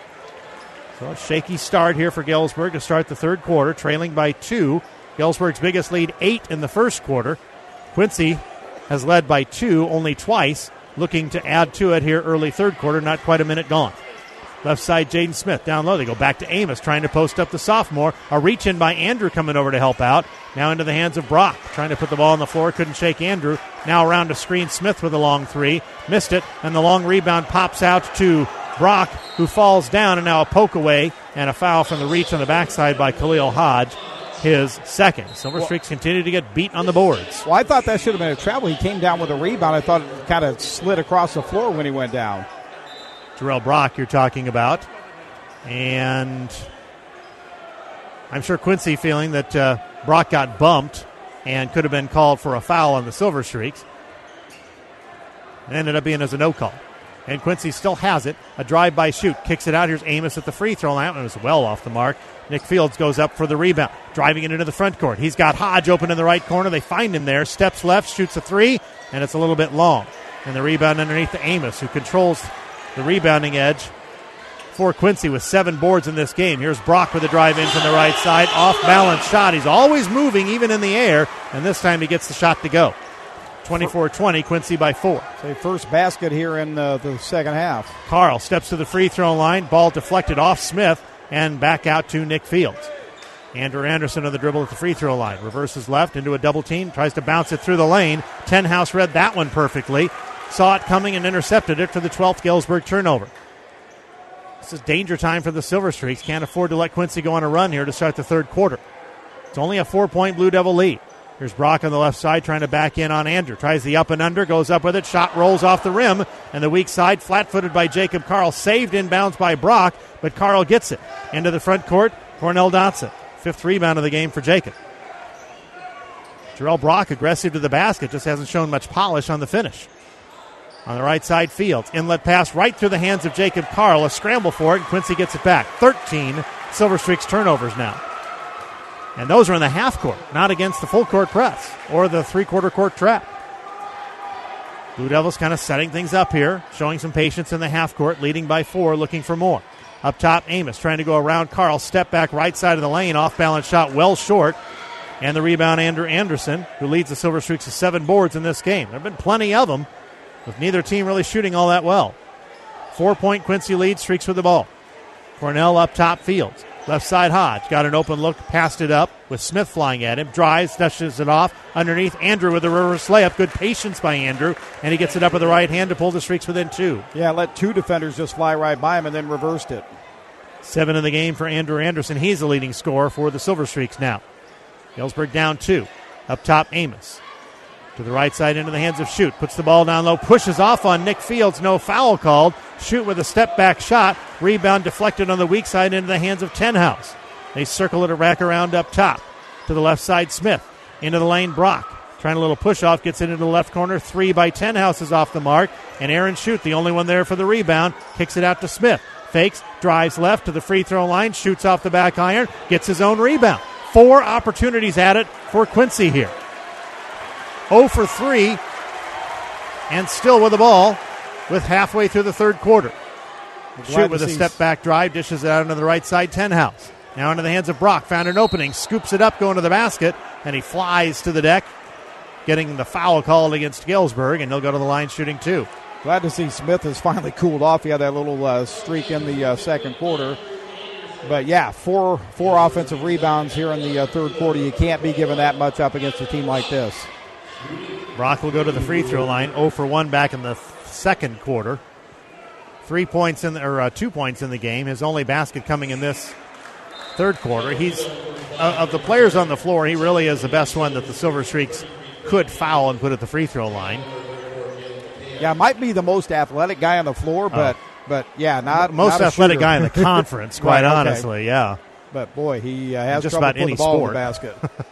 So a shaky start here for Galesburg to start the third quarter, trailing by 2. Galesburg's biggest lead, 8 in the first quarter. Quincy has led by 2 only twice, looking to add to it here early third quarter. Not quite a minute gone. Left side, Jaden Smith down low. They go back to Amos, trying to post up the sophomore. A reach in by Andrew coming over to help out. Now into the hands of Brock, trying to put the ball on the floor. Couldn't shake Andrew. Now around to screen Smith with a long three. Missed it, and the long rebound pops out to Brock, who falls down, and now a poke away and a foul from the reach on the backside by Khalil Hodge, his second. Silver Streaks continue to get beat on the boards. Well, I thought that should have been a travel. He came down with a rebound. I thought it kind of slid across the floor when he went down. Jarrell Brock you're talking about. And I'm sure Quincy feeling that Brock got bumped and could have been called for a foul on the Silver Streaks. It ended up being as a no call. And Quincy still has it. A drive-by shoot. Kicks it out. Here's Amos at the free throw line. It was well off the mark. Nick Fields goes up for the rebound. Driving it into the front court. He's got Hodge open in the right corner. They find him there. Steps left, shoots a three, and it's a little bit long. And the rebound underneath to Amos, who controls the rebounding edge for Quincy with 7 boards in this game. Here's Brock with a drive in from the right side. Off-balance shot. He's always moving, even in the air, and this time he gets the shot to go. 24-20, Quincy by 4. So first basket here in the second half. Carl steps to the free throw line. Ball deflected off Smith and back out to Nick Fields. Andrew Anderson on the dribble at the free throw line. Reverses left into a double team. Tries to bounce it through the lane. Tenhouse read that one perfectly. Saw it coming and intercepted it for the 12th Galesburg turnover. This is danger time for the Silver Streaks. Can't afford to let Quincy go on a run here to start the third quarter. It's only a 4-point Blue Devil lead. Here's Brock on the left side trying to back in on Andrew. Tries the up and under, goes up with it. Shot rolls off the rim. And the weak side, flat-footed by Jacob Carl. Saved inbounds by Brock, but Carl gets it. Into the front court, Cornell Dotson. 5th rebound of the game for Jacob. Jarrell Brock aggressive to the basket, just hasn't shown much polish on the finish. On the right side, Fields. Inlet pass right through the hands of Jacob Carl. A scramble for it, and Quincy gets it back. 13 Silver Streaks turnovers now. And those are in the half court, not against the full court press or the 3-quarter court trap. Blue Devils kind of setting things up here, showing some patience in the half court, leading by 4, looking for more. Up top, Amos trying to go around Carl. Step back right side of the lane. Off-balance shot well short. And the rebound, Andrew Anderson, who leads the Silver Streaks to 7 boards in this game. There have been plenty of them, with neither team really shooting all that well. 4-point Quincy lead, Streaks with the ball. Cornell up top, Fields. Left side, Hodge. Got an open look, passed it up with Smith flying at him. Drives, dushes it off. Underneath, Andrew with a reverse layup. Good patience by Andrew. And he gets it up with the right hand to pull the Streaks within 2. Yeah, let 2 defenders just fly right by him and then reversed it. 7 in the game for Andrew Anderson. He's the leading scorer for the Silver Streaks now. Galesburg down 2. Up top, Amos. To the right side into the hands of Shoot. Puts the ball down low. Pushes off on Nick Fields. No foul called. Shoot with a step-back shot. Rebound deflected on the weak side into the hands of Tenhouse. They circle it back around up top. To the left side, Smith. Into the lane, Brock. Trying a little push-off. Gets it into the left corner. 3 by Tenhouse is off the mark. And Aaron Shoot, the only one there for the rebound, kicks it out to Smith. Fakes, drives left to the free throw line. Shoots off the back iron. Gets his own rebound. 4 opportunities at it for Quincy here. 0 for 3. And still with the ball with halfway through the third quarter. Shoot with a step-back drive, dishes it out into the right side, Tenhouse. Now into the hands of Brock, found an opening, scoops it up, going to the basket, and he flies to the deck, getting the foul called against Galesburg, and he'll go to the line shooting 2. Glad to see Smith has finally cooled off. He had that little streak in the second quarter. But, yeah, four offensive rebounds here in the third quarter. You can't be giving that much up against a team like this. Brock will go to the free throw line, 0 for 1 back in the second quarter. 2 points in the game. His only basket coming in this third quarter. He's of the players on the floor, he really is the best one that the Silver Streaks could foul and put at the free throw line. Yeah, might be the most athletic guy on the floor, but yeah, not most not athletic guy in the conference, quite honestly. Yeah, but boy, he has just trouble about any putting the ball sport. in the basket.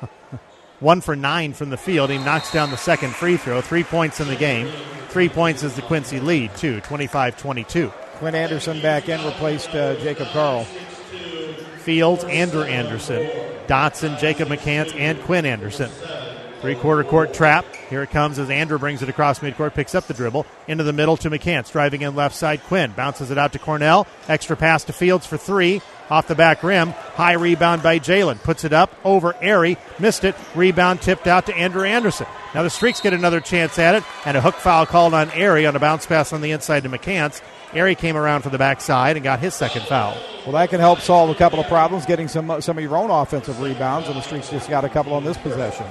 1 for 9 from the field. He knocks down the second free throw. 3 points in the game. 3 points is the Quincy lead, too, 25-22. Quinn Anderson back in, replaced Jacob Carl. Fields, Andrew Anderson, Dotson, Jacob McCants, and Quinn Anderson. Three-quarter court trap. Here it comes as Andrew brings it across midcourt, picks up the dribble. Into the middle to McCants. Driving in left side, Quinn. Bounces it out to Cornell. Extra pass to Fields for 3. Off the back rim. High rebound by Jalen. Puts it up over Airy. Missed it. Rebound tipped out to Andrew Anderson. Now the Streaks get another chance at it. And a hook foul called on Airy on a bounce pass on the inside to McCants. Airy came around from the backside and got his second foul. Well, that can help solve a couple of problems, getting some of your own offensive rebounds, and the Streaks just got a couple on this possession.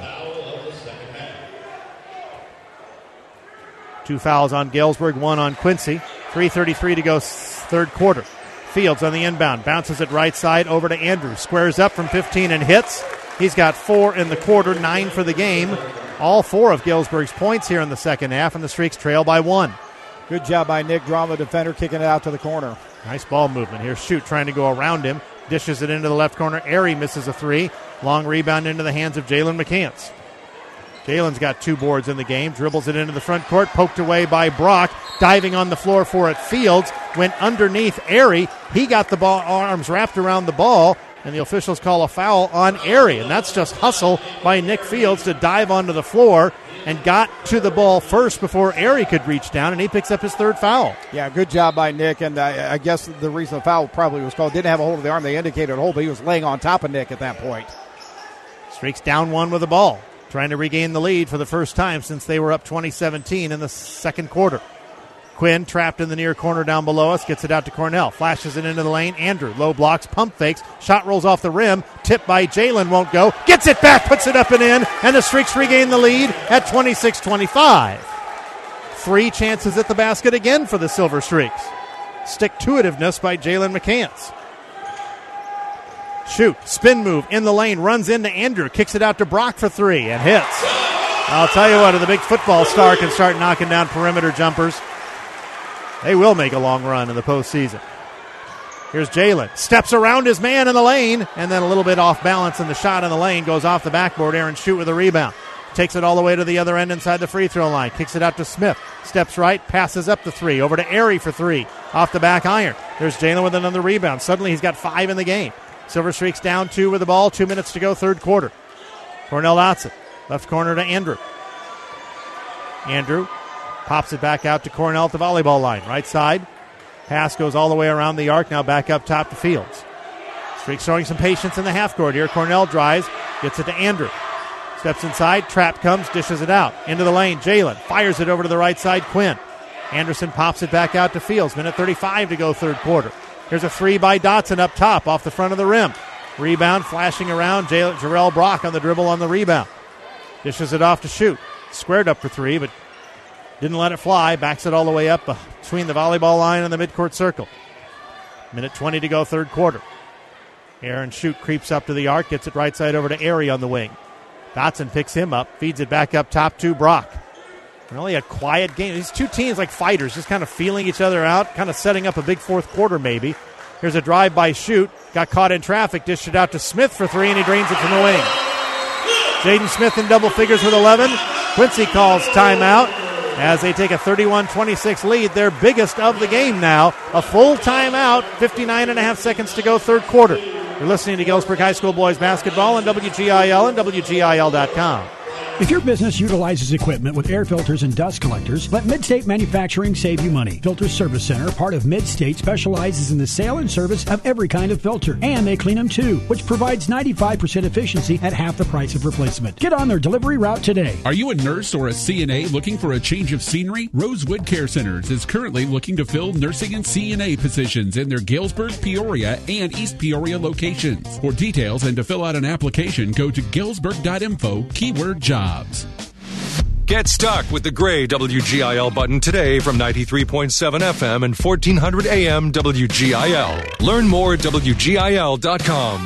2 fouls on Galesburg, 1 on Quincy. 3:33 to go third quarter. Fields on the inbound, bounces it right side over to Andrew. Squares up from 15 and hits. He's got 4 in the quarter, 9 for the game. All 4 of Galesburg's points here in the second half, and the Streaks trail by 1. Good job by Nick drawing the defender, kicking it out to the corner. Nice ball movement here. Shoot trying to go around him. Dishes it into the left corner. Airy misses a 3. Long rebound into the hands of Jalen McCants. Jalen's got 2 boards in the game. Dribbles it into the front court. Poked away by Brock. Diving on the floor for it. Fields went underneath Airy. He got the ball, arms wrapped around the ball, and the officials call a foul on Airy. And that's just hustle by Nick Fields to dive onto the floor and got to the ball first before Airy could reach down, and he picks up his 3rd foul. Yeah, good job by Nick, and I guess the reason the foul probably was called, didn't have a hold of the arm. They indicated a hold, but he was laying on top of Nick at that point. Streaks down 1 with the ball, trying to regain the lead for the first time since they were up 20-17 in the second quarter. Quinn trapped in the near corner down below us, gets it out to Cornell, flashes it into the lane. Andrew, low blocks, pump fakes, shot rolls off the rim, tipped by Jalen, won't go, gets it back, puts it up and in, and the Streaks regain the lead at 26-25. 3 chances at the basket again for the Silver Streaks. Stick-to-itiveness by Jalen McCants. Shoot, spin move in the lane, runs into Andrew, kicks it out to Brock for 3, and hits. I'll tell you what, if the big football star can start knocking down perimeter jumpers, they will make a long run in the postseason. Here's Jalen. Steps around his man in the lane, and then a little bit off balance, and the shot in the lane goes off the backboard. Aaron Shoot with a rebound. Takes it all the way to the other end inside the free throw line. Kicks it out to Smith. Steps right, passes up the 3. Over to Airy for 3. Off the back iron. There's Jalen with another rebound. Suddenly he's got 5 in the game. Silver Streaks down 2 with the ball. 2 minutes to go, third quarter. Cornell Dotson. Left corner to Andrew. Andrew Pops it back out to Cornell at the volleyball line. Right side. Pass goes all the way around the arc. Now back up top to Fields. Streaks showing some patience in the half court here. Cornell drives. Gets it to Andrew. Steps inside. Trap comes. Dishes it out. Into the lane. Jalen fires it over to the right side. Quinn. Anderson pops it back out to Fields. Minute 35 to go third quarter. Here's a three by Dotson up top off the front of the rim. Rebound flashing around. Jarrell Brock on the dribble on the rebound. Dishes it off to Shoot. Squared up for three, but didn't let it fly. Backs it all the way up between the volleyball line and the midcourt circle. Minute 20 to go third quarter. Aaron Shoot creeps up to the arc. Gets it right side over to Airy on the wing. Dotson picks him up. Feeds it back up top to Brock. Really a quiet game. These two teams like fighters, just kind of feeling each other out, kind of setting up a big fourth quarter maybe. Here's a drive by Shoot. Got caught in traffic. Dished it out to Smith for three, and he drains it from the wing. Jaden Smith in double figures with 11. Quincy calls timeout as they take a 31-26 lead, their biggest of the game now. A full timeout, 59.5 seconds to go third quarter. You're listening to Galesburg High School boys basketball on WGIL and WGIL.com. If your business utilizes equipment with air filters and dust collectors, let Midstate Manufacturing save you money. Filter Service Center, part of Midstate, specializes in the sale and service of every kind of filter. And they clean them too, which provides 95% efficiency at half the price of replacement. Get on their delivery route today. Are you a nurse or a CNA looking for a change of scenery? Rosewood Care Centers is currently looking to fill nursing and CNA positions in their Galesburg, Peoria, and East Peoria locations. For details and to fill out an application, go to galesburg.info, keyword job. Get stuck with the gray WGIL button today from 93.7 FM and 1400 AM WGIL. Learn more at WGIL.com.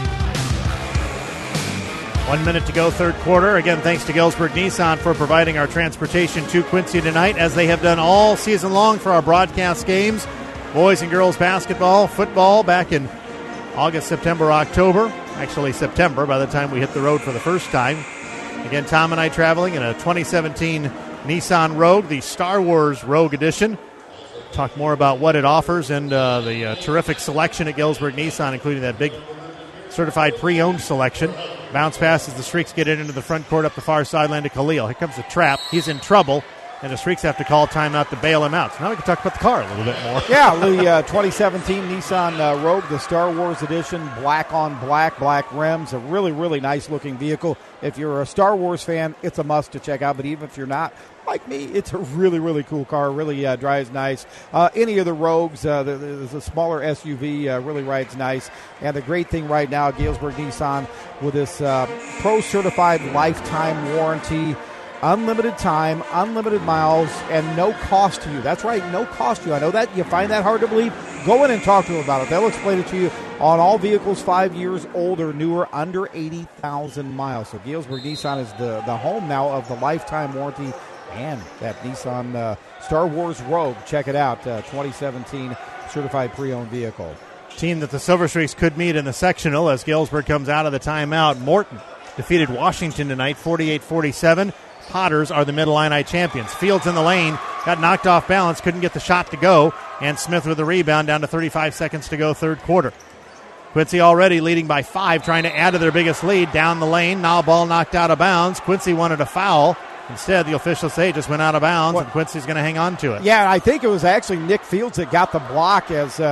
1 minute to go third quarter. Again, thanks to Galesburg Nissan for providing our transportation to Quincy tonight, as they have done all season long for our broadcast games. Boys and girls basketball, football back in August, September, October. Actually September by the time we hit the road for the first time. Again, Tom and I traveling in a 2017 Nissan Rogue, the Star Wars Rogue Edition. Talk more about what it offers and the terrific selection at Galesburg Nissan, including that big certified pre-owned selection. Bounce pass as the Streaks get it into the front court up the far sideline to Khalil. Here comes the trap. He's in trouble, and the Streaks have to call timeout to bail him out. So now we can talk about the car a little bit more. Yeah, the 2017 Nissan Rogue, the Star Wars Edition, black on black, black rims, a really, really nice-looking vehicle. If you're a Star Wars fan, it's a must to check out, but even if you're not, like me, it's a really, really cool car. Really drives nice. Any of the Rogues, the smaller SUV really rides nice. And the great thing right now at Galesburg Nissan with this Pro-Certified Lifetime Warranty, unlimited time, unlimited miles, and no cost to you. That's right, no cost to you. I know that you find that hard to believe. Go in and talk to them about it. They'll explain it to you on all vehicles 5 years old or newer, under 80,000 miles. So Galesburg Nissan is the home now of the lifetime warranty and that Nissan Star Wars Rogue. Check it out, 2017 certified pre-owned vehicle. Team that the Silver Streaks could meet in the sectional as Galesburg comes out of the timeout. Morton defeated Washington tonight, 48-47. Potters are the Mid-Illini champions. Fields in the lane, got knocked off balance, couldn't get the shot to go, and Smith with the rebound, down to 35 seconds to go third quarter. Quincy already leading by 5, trying to add to their biggest lead. Down the lane, now ball knocked out of bounds. Quincy wanted a foul. Instead, the officials say it just went out of bounds, and Quincy's going to hang on to it. Yeah, I think it was actually Nick Fields that got the block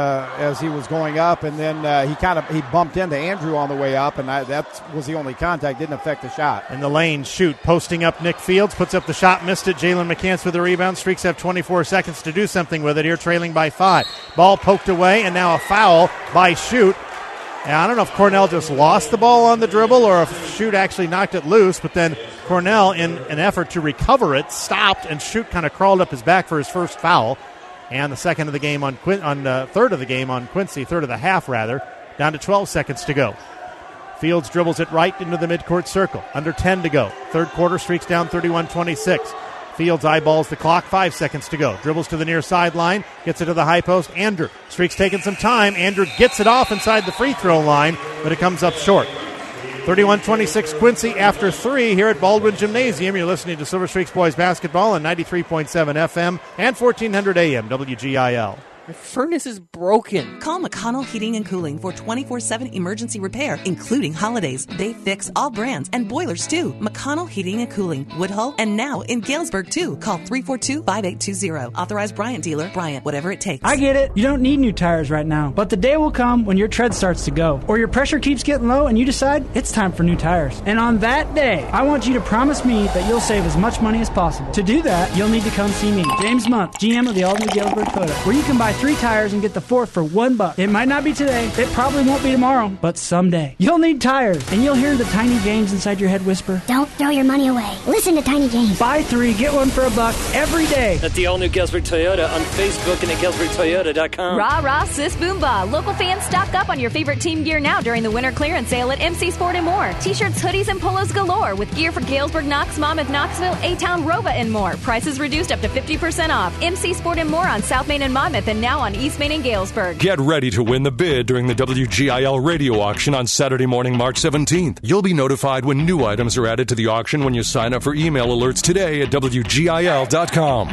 as he was going up, and then he bumped into Andrew on the way up, and that was the only contact. Didn't affect the shot. In the lane, Shoot posting up Nick Fields, puts up the shot, missed it. Jalen McCants with the rebound. Streaks have 24 seconds to do something with it here, trailing by 5. Ball poked away, and now a foul by Shoot. And I don't know if Cornell just lost the ball on the dribble or if Shoot actually knocked it loose, but then Cornell, in an effort to recover it, stopped, and Shoot kind of crawled up his back for his first foul. And the second of the game third of the game on Quincy, third of the half rather, down to 12 seconds to go. Fields dribbles it right into the midcourt circle. Under 10 to go. Third quarter, Streaks down 31-26. Fields eyeballs the clock, 5 seconds to go. Dribbles to the near sideline, gets it to the high post. Andrew. Streaks taking some time. Andrew gets it off inside the free throw line, but it comes up short. 31-26 Quincy after 3 here at Baldwin Gymnasium. You're listening to Silver Streaks boys basketball on 93.7 FM and 1400 AM WGIL. My furnace is broken. Call McConnell Heating and Cooling for 24/7 emergency repair, including holidays. They fix all brands and boilers too. McConnell Heating and Cooling, Woodhull, and now in Galesburg too. Call 342-5820. Authorized Bryant dealer. Bryant, whatever it takes. I get it. You don't need new tires right now, but the day will come when your tread starts to go, or your pressure keeps getting low and you decide it's time for new tires. And on that day, I want you to promise me that you'll save as much money as possible. To do that, you'll need to come see me, James Month, GM of the all-new Galesburg Toyota, where you can buy 3 tires and get the 4th for $1. It might not be today, it probably won't be tomorrow, but someday. You'll need tires, and you'll hear the tiny James inside your head whisper, "Don't throw your money away. Listen to Tiny James." Buy 3, get 1 for $1 every day. At the all-new Galesburg Toyota on Facebook and at GalesburgToyota.com. Rah, rah, sis, boom, bah. Local fans stock up on your favorite team gear now during the winter clearance sale at MC Sport and More. T-shirts, hoodies, and polos galore with gear for Galesburg, Knox, Monmouth, Knoxville, A-Town, Rova, and more. Prices reduced up to 50% off. MC Sport and More on South Main and Monmouth, and now on East Main and Galesburg. Get ready to win the bid during the WGIL radio auction on Saturday morning, March 17th. You'll be notified when new items are added to the auction when you sign up for email alerts today at WGIL.com.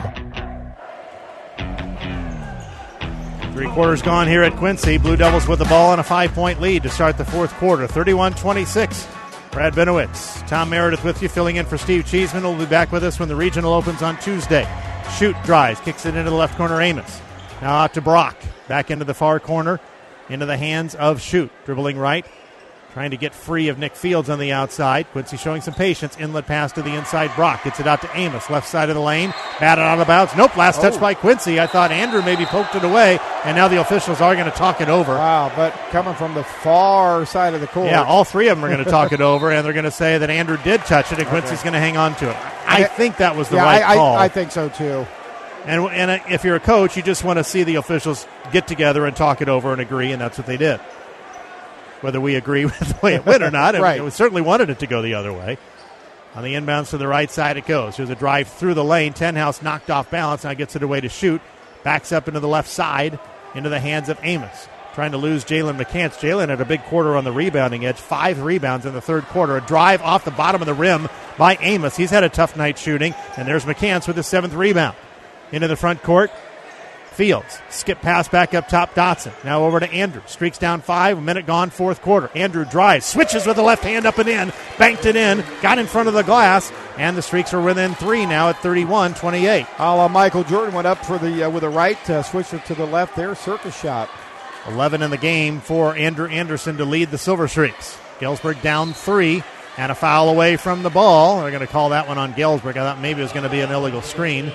3 quarters gone here at Quincy. Blue Devils with the ball and a 5-point lead to start the 4th quarter. 31-26. Brad Benowitz, Tom Meredith with you, filling in for Steve Cheeseman. Will be back with us when the regional opens on Tuesday. Shoot drives, kicks it into the left corner, Amos. Now out to Brock. Back into the far corner, into the hands of Shoot. Dribbling right, trying to get free of Nick Fields on the outside. Quincy showing some patience. Inlet pass to the inside. Brock gets it out to Amos. Left side of the lane. Batted out of bounds. Nope, last touch by Quincy. I thought Andrew maybe poked it away, and now the officials are going to talk it over. Wow, but coming from the far side of the court. Yeah, all 3 of them are going to talk it over, and they're going to say that Andrew did touch it, and Quincy's going to hang on to it. I think that was the right call. I think so, too. And if you're a coach, you just want to see the officials get together and talk it over and agree, and that's what they did. Whether we agree with the way it went or not, right. We certainly wanted it to go the other way. On the inbounds to the right side it goes. There's a drive through the lane. Tenhouse knocked off balance. Now gets it away to Shoot. Backs up into the left side, into the hands of Amos. Trying to lose Jalen McCants. Jalen had a big quarter on the rebounding edge. 5 rebounds in the 3rd quarter. A drive off the bottom of the rim by Amos. He's had a tough night shooting. And there's McCants with his 7th rebound. Into the front court. Fields. Skip pass back up top, Dotson. Now over to Andrew. Streaks down 5. A minute gone, 4th quarter. Andrew drives. Switches with the left hand up and in. Banked it in. Got in front of the glass. And the streaks are within 3 now at 31-28. Michael Jordan went up for the with the right. Switched it to the left there. Circus shot. 11 in the game for Andrew Anderson to lead the Silver Streaks. Galesburg down 3. And a foul away from the ball. They're going to call that one on Galesburg. I thought maybe it was going to be an illegal screen.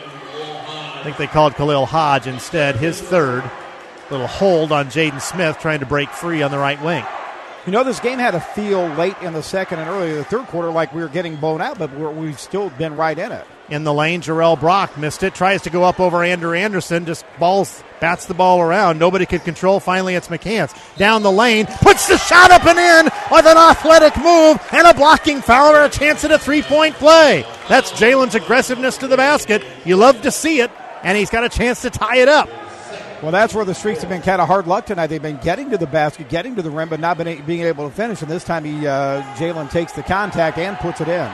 I think they called Khalil Hodge instead, his 3rd. Little hold on Jaden Smith trying to break free on the right wing. You know, this game had a feel late in the 2nd and early in the 3rd quarter like we were getting blown out, but we've still been right in it. In the lane, Jarrell Brock missed it. Tries to go up over Andrew Anderson. Just bats the ball around. Nobody could control. Finally, it's McCants. Down the lane. Puts the shot up and in with an athletic move and a blocking foul or a chance at a 3-point play. That's Jalen's aggressiveness to the basket. You love to see it. And he's got a chance to tie it up. Well, that's where the Streaks have been kind of hard luck tonight. They've been getting to the basket, getting to the rim, but not being able to finish. And this time Jalen takes the contact and puts it in.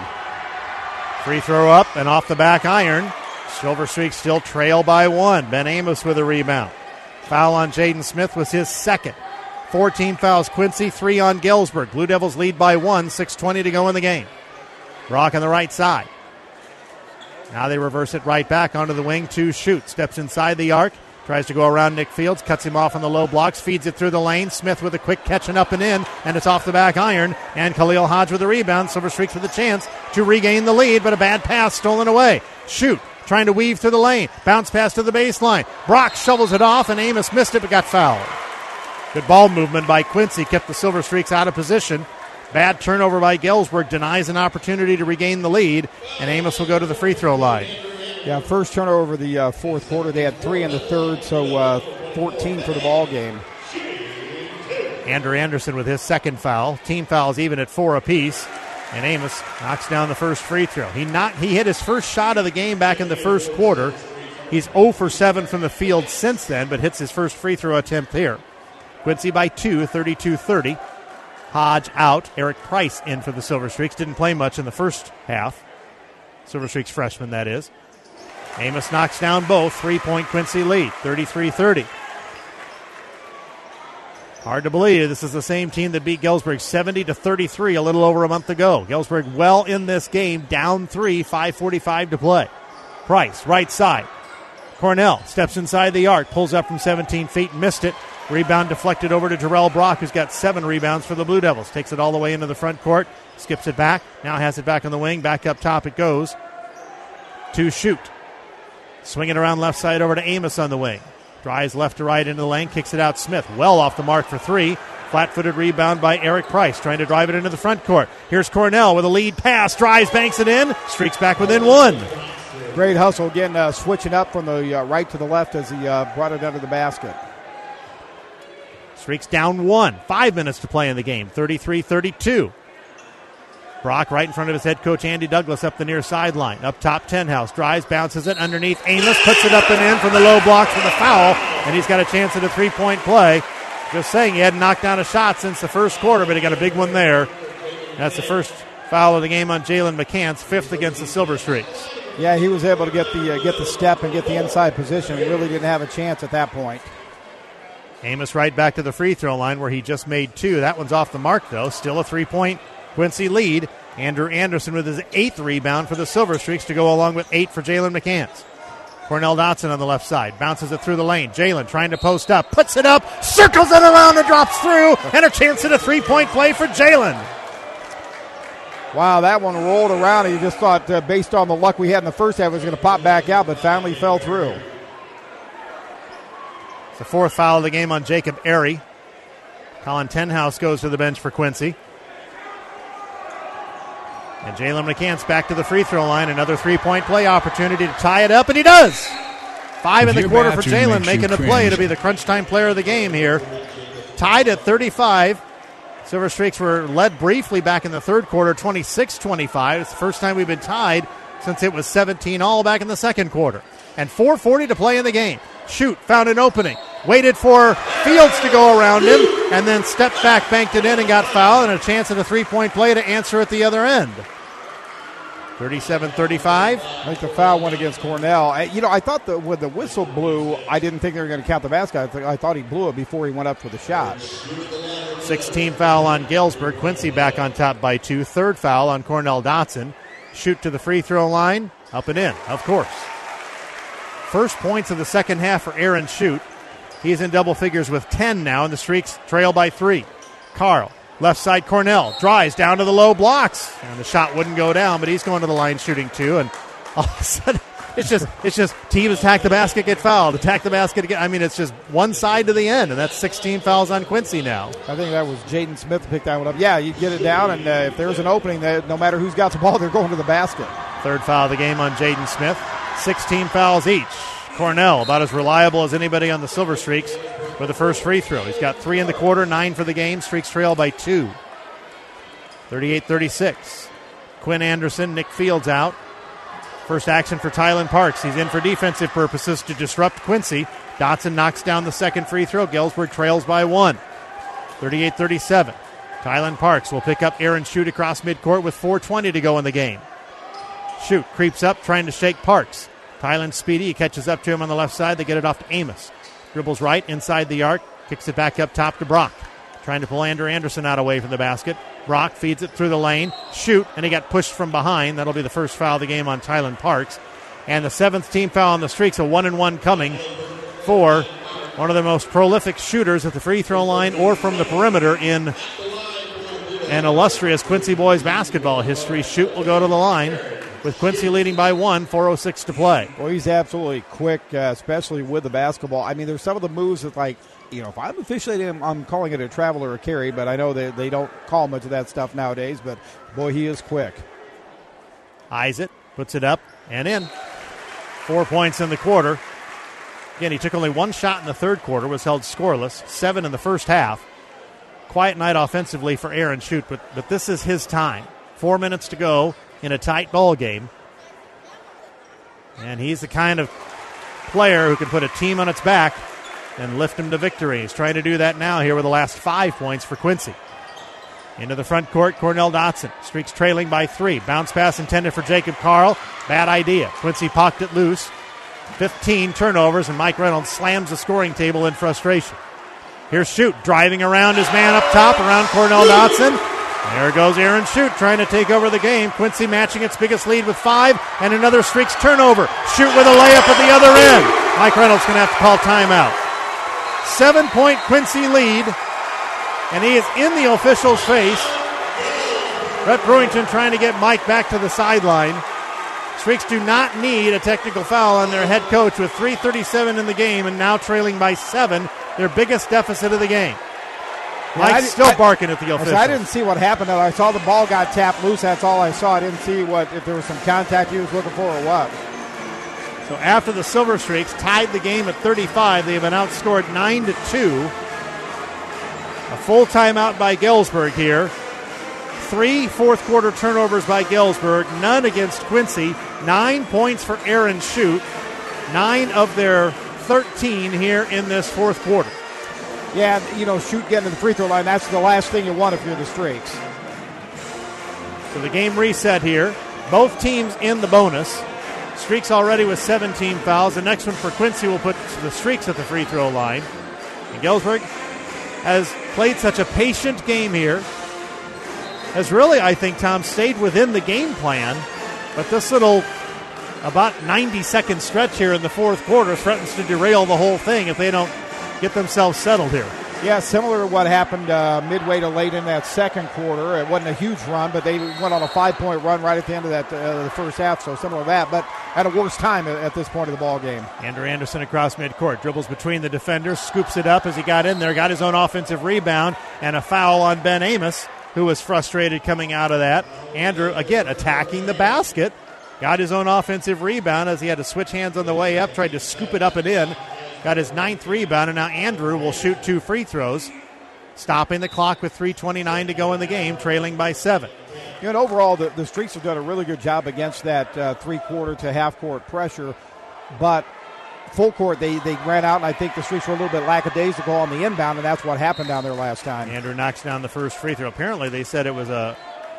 Free throw up and off the back iron. Silver Streaks still trail by 1. Ben Amos with a rebound. Foul on Jaden Smith was his 2nd. 14 fouls Quincy, 3 on Galesburg. Blue Devils lead by 1, 6:20 to go in the game. Brock on the right side. Now they reverse it right back onto the wing to Shoot. Steps inside the arc. Tries to go around Nick Fields. Cuts him off on the low blocks. Feeds it through the lane. Smith with a quick catch and up and in. And it's off the back iron. And Khalil Hodge with the rebound. Silver Streaks with a chance to regain the lead. But a bad pass stolen away. Shoot. Trying to weave through the lane. Bounce pass to the baseline. Brock shovels it off. And Amos missed it but got fouled. Good ball movement by Quincy. Kept the Silver Streaks out of position. Bad turnover by Galesburg, denies an opportunity to regain the lead, and Amos will go to the free throw line. Yeah, first turnover of the 4th quarter. They had 3 in the 3rd, so 14 for the ball game. Andrew Anderson with his 2nd foul. Team fouls even at 4 apiece, and Amos knocks down the first free throw. He hit his first shot of the game back in the 1st quarter. He's 0 for 7 from the field since then, but hits his first free throw attempt here. Quincy by 2, 32-30. Hodge out. Eric Price in for the Silver Streaks. Didn't play much in the first half. Silver Streaks freshman, that is. Amos knocks down both. 3-point Quincy lead, 33-30. Hard to believe this is the same team that beat Galesburg 70-33 a little over a month ago. Galesburg well in this game, down 3, 5:45 to play. Price, right side. Cornell steps inside the arc, pulls up from 17 feet, missed it. Rebound deflected over to Jarrell Brock, who's got 7 rebounds for the Blue Devils. Takes it all the way into the front court, skips it back, now has it back on the wing, back up top it goes to Shoot. Swing it around left side over to Amos on the wing. Drives left to right into the lane, kicks it out. Smith well off the mark for 3. Flat-footed rebound by Eric Price, trying to drive it into the front court. Here's Cornell with a lead pass, drives, banks it in, streaks back within 1. Great hustle again, switching up from the right to the left as he brought it under the basket. Streaks down 1. 5 minutes to play in the game, 33-32. Brock right in front of his head coach Andy Douglas up the near sideline. Up top, Tenhouse drives, bounces it underneath Amos, puts it up and in from the low blocks with a foul, and he's got a chance at a 3-point play. Just saying, he hadn't knocked down a shot since the first quarter, but he got a big one there. That's the first foul of the game on Jalen McCants, 5th against the Silver Streaks. Yeah, he was able to get the step and get the inside position. He really didn't have a chance at that point. Amos right back to the free throw line where he just made 2. That one's off the mark, though. Still a 3-point Quincy lead. Andrew Anderson with his 8th rebound for the Silver Streaks to go along with 8 for Jalen McCants. Cornell Dotson on the left side, bounces it through the lane. Jalen trying to post up, puts it up, circles it around and drops through, and a chance at a 3-point play for Jalen. Wow, that one rolled around. You just thought, based on the luck we had in the first half, it was going to pop back out, but finally fell through. It's the 4th foul of the game on Jacob Airy. Colin Tenhouse goes to the bench for Quincy. And Jalen McCants back to the free throw line. Another 3-point play opportunity to tie it up, and he does. 5 in the quarter for Jalen, making a play to be the crunch time player of the game here. Tied at 35. Silver Streaks were led briefly back in the third quarter, 26-25. It's the first time we've been tied since it was 17-all back in the second quarter. And 4:40 to play in the game. Shoot, found an opening. Waited for Fields to go around him, and then stepped back, banked it in, and got fouled, and a chance at a 3-point play to answer at the other end. 37-35. I think the foul went against Cornell. I thought that when the whistle blew, I didn't think they were going to count the basket. I thought he blew it before he went up for the shot. 16 foul on Galesburg. Quincy back on top by 2. 3rd foul on Cornell Dotson. Shoot to the free throw line. Up and in, of course. First points of the second half for Aaron Shoot. He's in double figures with 10 now, and the Streaks trail by 3. Carl, left side Cornell, drives down to the low blocks. And the shot wouldn't go down, but he's going to the line shooting 2. And all of a sudden, it's just team attack the basket, get fouled. Attack the basket again. I mean, it's just one side to the end, and that's 16 fouls on Quincy now. I think that was Jaden Smith to pick that one up. Yeah, you get it down, and if there's an opening, no matter who's got the ball, they're going to the basket. 3rd foul of the game on Jaden Smith. 16 fouls each. Cornell, about as reliable as anybody on the Silver Streaks with the first free throw. He's got 3 in the quarter, 9 for the game. Streaks trail by 2. 38-36. Quinn Anderson, Nick Fields out. First action for Tylen Parks. He's in for defensive purposes to disrupt Quincy. Dotson knocks down the second free throw. Galesburg trails by 1. 38-37. Tylen Parks will pick up Aaron Shoot across midcourt with 4:20 to go in the game. Shoot creeps up, trying to shake Parks. Tylen's speedy. He catches up to him on the left side. They get it off to Amos. Dribbles right inside the arc. Kicks it back up top to Brock. Trying to pull Andrew Anderson out away from the basket. Brock feeds it through the lane. Shoot, and he got pushed from behind. That'll be the first foul of the game on Tylen Parks. And the 7th team foul on the Streaks, a 1-and-1 coming for one of the most prolific shooters at the free throw line or from the perimeter in an illustrious Quincy boys basketball history. Shoot will go to the line with Quincy leading by 1, 4:06 to play. Well, he's absolutely quick, especially with the basketball. I mean, there's some of the moves that, like, if I'm officiating him, I'm calling it a travel or a carry, but I know they don't call much of that stuff nowadays, but, boy, he is quick. Eyes it, puts it up, and in. 4 points in the quarter. Again, he took only 1 shot in the third quarter, was held scoreless, 7 in the first half. Quiet night offensively for Aaron Shoot, but this is his time. 4 minutes to go in a tight ball game. And he's the kind of player who can put a team on its back and lift him to victory. He's trying to do that now here with the last 5 points for Quincy. Into the front court, Cornell Dotson. Streaks trailing by 3. Bounce pass intended for Jacob Carl. Bad idea. Quincy pocked it loose. 15 turnovers, and Mike Reynolds slams the scoring table in frustration. Here's Shute driving around his man up top, around Cornell Dotson. There goes Aaron Shute trying to take over the game. Quincy matching its biggest lead with 5, and another Streaks turnover. Shute with a layup at the other end. Mike Reynolds going to have to call timeout. 7-point Quincy lead, and he is in the official's face. Brett Brewington trying to get Mike back to the sideline. Streaks do not need a technical foul on their head coach with 3:37 in the game and now trailing by 7, their biggest deficit of the game. Mike's still barking at the officials. I didn't see what happened. I saw the ball got tapped loose. That's all I saw. I didn't see if there was some contact he was looking for or what. So after the Silver Streaks tied the game at 35, they have been outscored 9-2. A full timeout by Galesburg here. 3 fourth-quarter turnovers by Galesburg, none against Quincy. 9 points for Aaron Shute. 9 of their 13 here in this fourth quarter. Yeah, Shute getting to the free throw line, that's the last thing you want if you're the Streaks. So the game reset here. Both teams in the bonus. Streaks already with 17 fouls. The next one for Quincy will put the Streaks at the free throw line. And Galesburg has played such a patient game here. Has really, I think, Tom, stayed within the game plan. But this little about 90-second stretch here in the fourth quarter threatens to derail the whole thing if they don't get themselves settled here. Yeah, similar to what happened midway to late in that second quarter. It wasn't a huge run, but they went on a 5-point run right at the end of that the first half, so similar to that, but at a worse time at this point of the ball game. Andrew Anderson across midcourt, dribbles between the defenders, scoops it up as he got in there, got his own offensive rebound, and a foul on Ben Amos, who was frustrated coming out of that. Andrew, again, attacking the basket, got his own offensive rebound as he had to switch hands on the way up, tried to scoop it up and in. Got his 9th rebound, and now Andrew will shoot 2 free throws, stopping the clock with 3:29 to go in the game, trailing by 7. And overall, the Streaks have done a really good job against that three-quarter to half-court pressure, but full court, they ran out, and I think the Streaks were a little bit lackadaisical on the inbound, and that's what happened down there last time. Andrew knocks down the first free throw. Apparently, they said it was a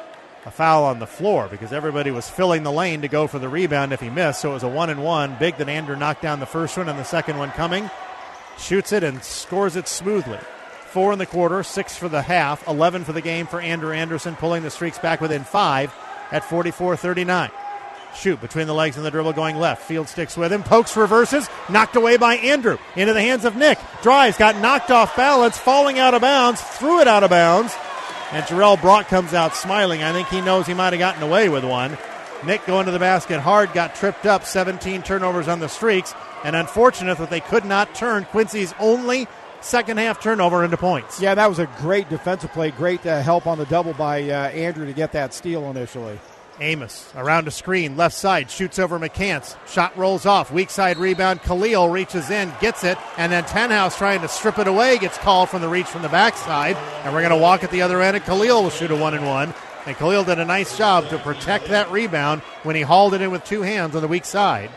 foul on the floor because everybody was filling the lane to go for the rebound if he missed, so it was a 1-and-1. Big that Andrew knocked down the first one, and the second one coming. Shoots it and scores it smoothly. 4 in the quarter, 6 for the half, 11 for the game for Andrew Anderson, pulling the Streaks back within 5 at 44-39. Shute between the legs and the dribble going left. Field sticks with him, pokes, reverses, knocked away by Andrew. Into the hands of Nick. Drives, got knocked off balance, falling out of bounds, threw it out of bounds. And Jarrell Brock comes out smiling. I think he knows he might have gotten away with one. Nick going to the basket hard, got tripped up, 17 turnovers on the Streaks. And unfortunate that they could not turn Quincy's only second-half turnover into points. Yeah, that was a great defensive play. Great help on the double by Andrew to get that steal initially. Amos around a screen, left side, shoots over McCants. Shot rolls off, weak side rebound. Khalil reaches in, gets it, and then Tenhouse trying to strip it away, gets called from the reach from the backside. And we're going to walk at the other end, and Khalil will shoot a 1-and-1. And Khalil did a nice job to protect that rebound when he hauled it in with 2 hands on the weak side.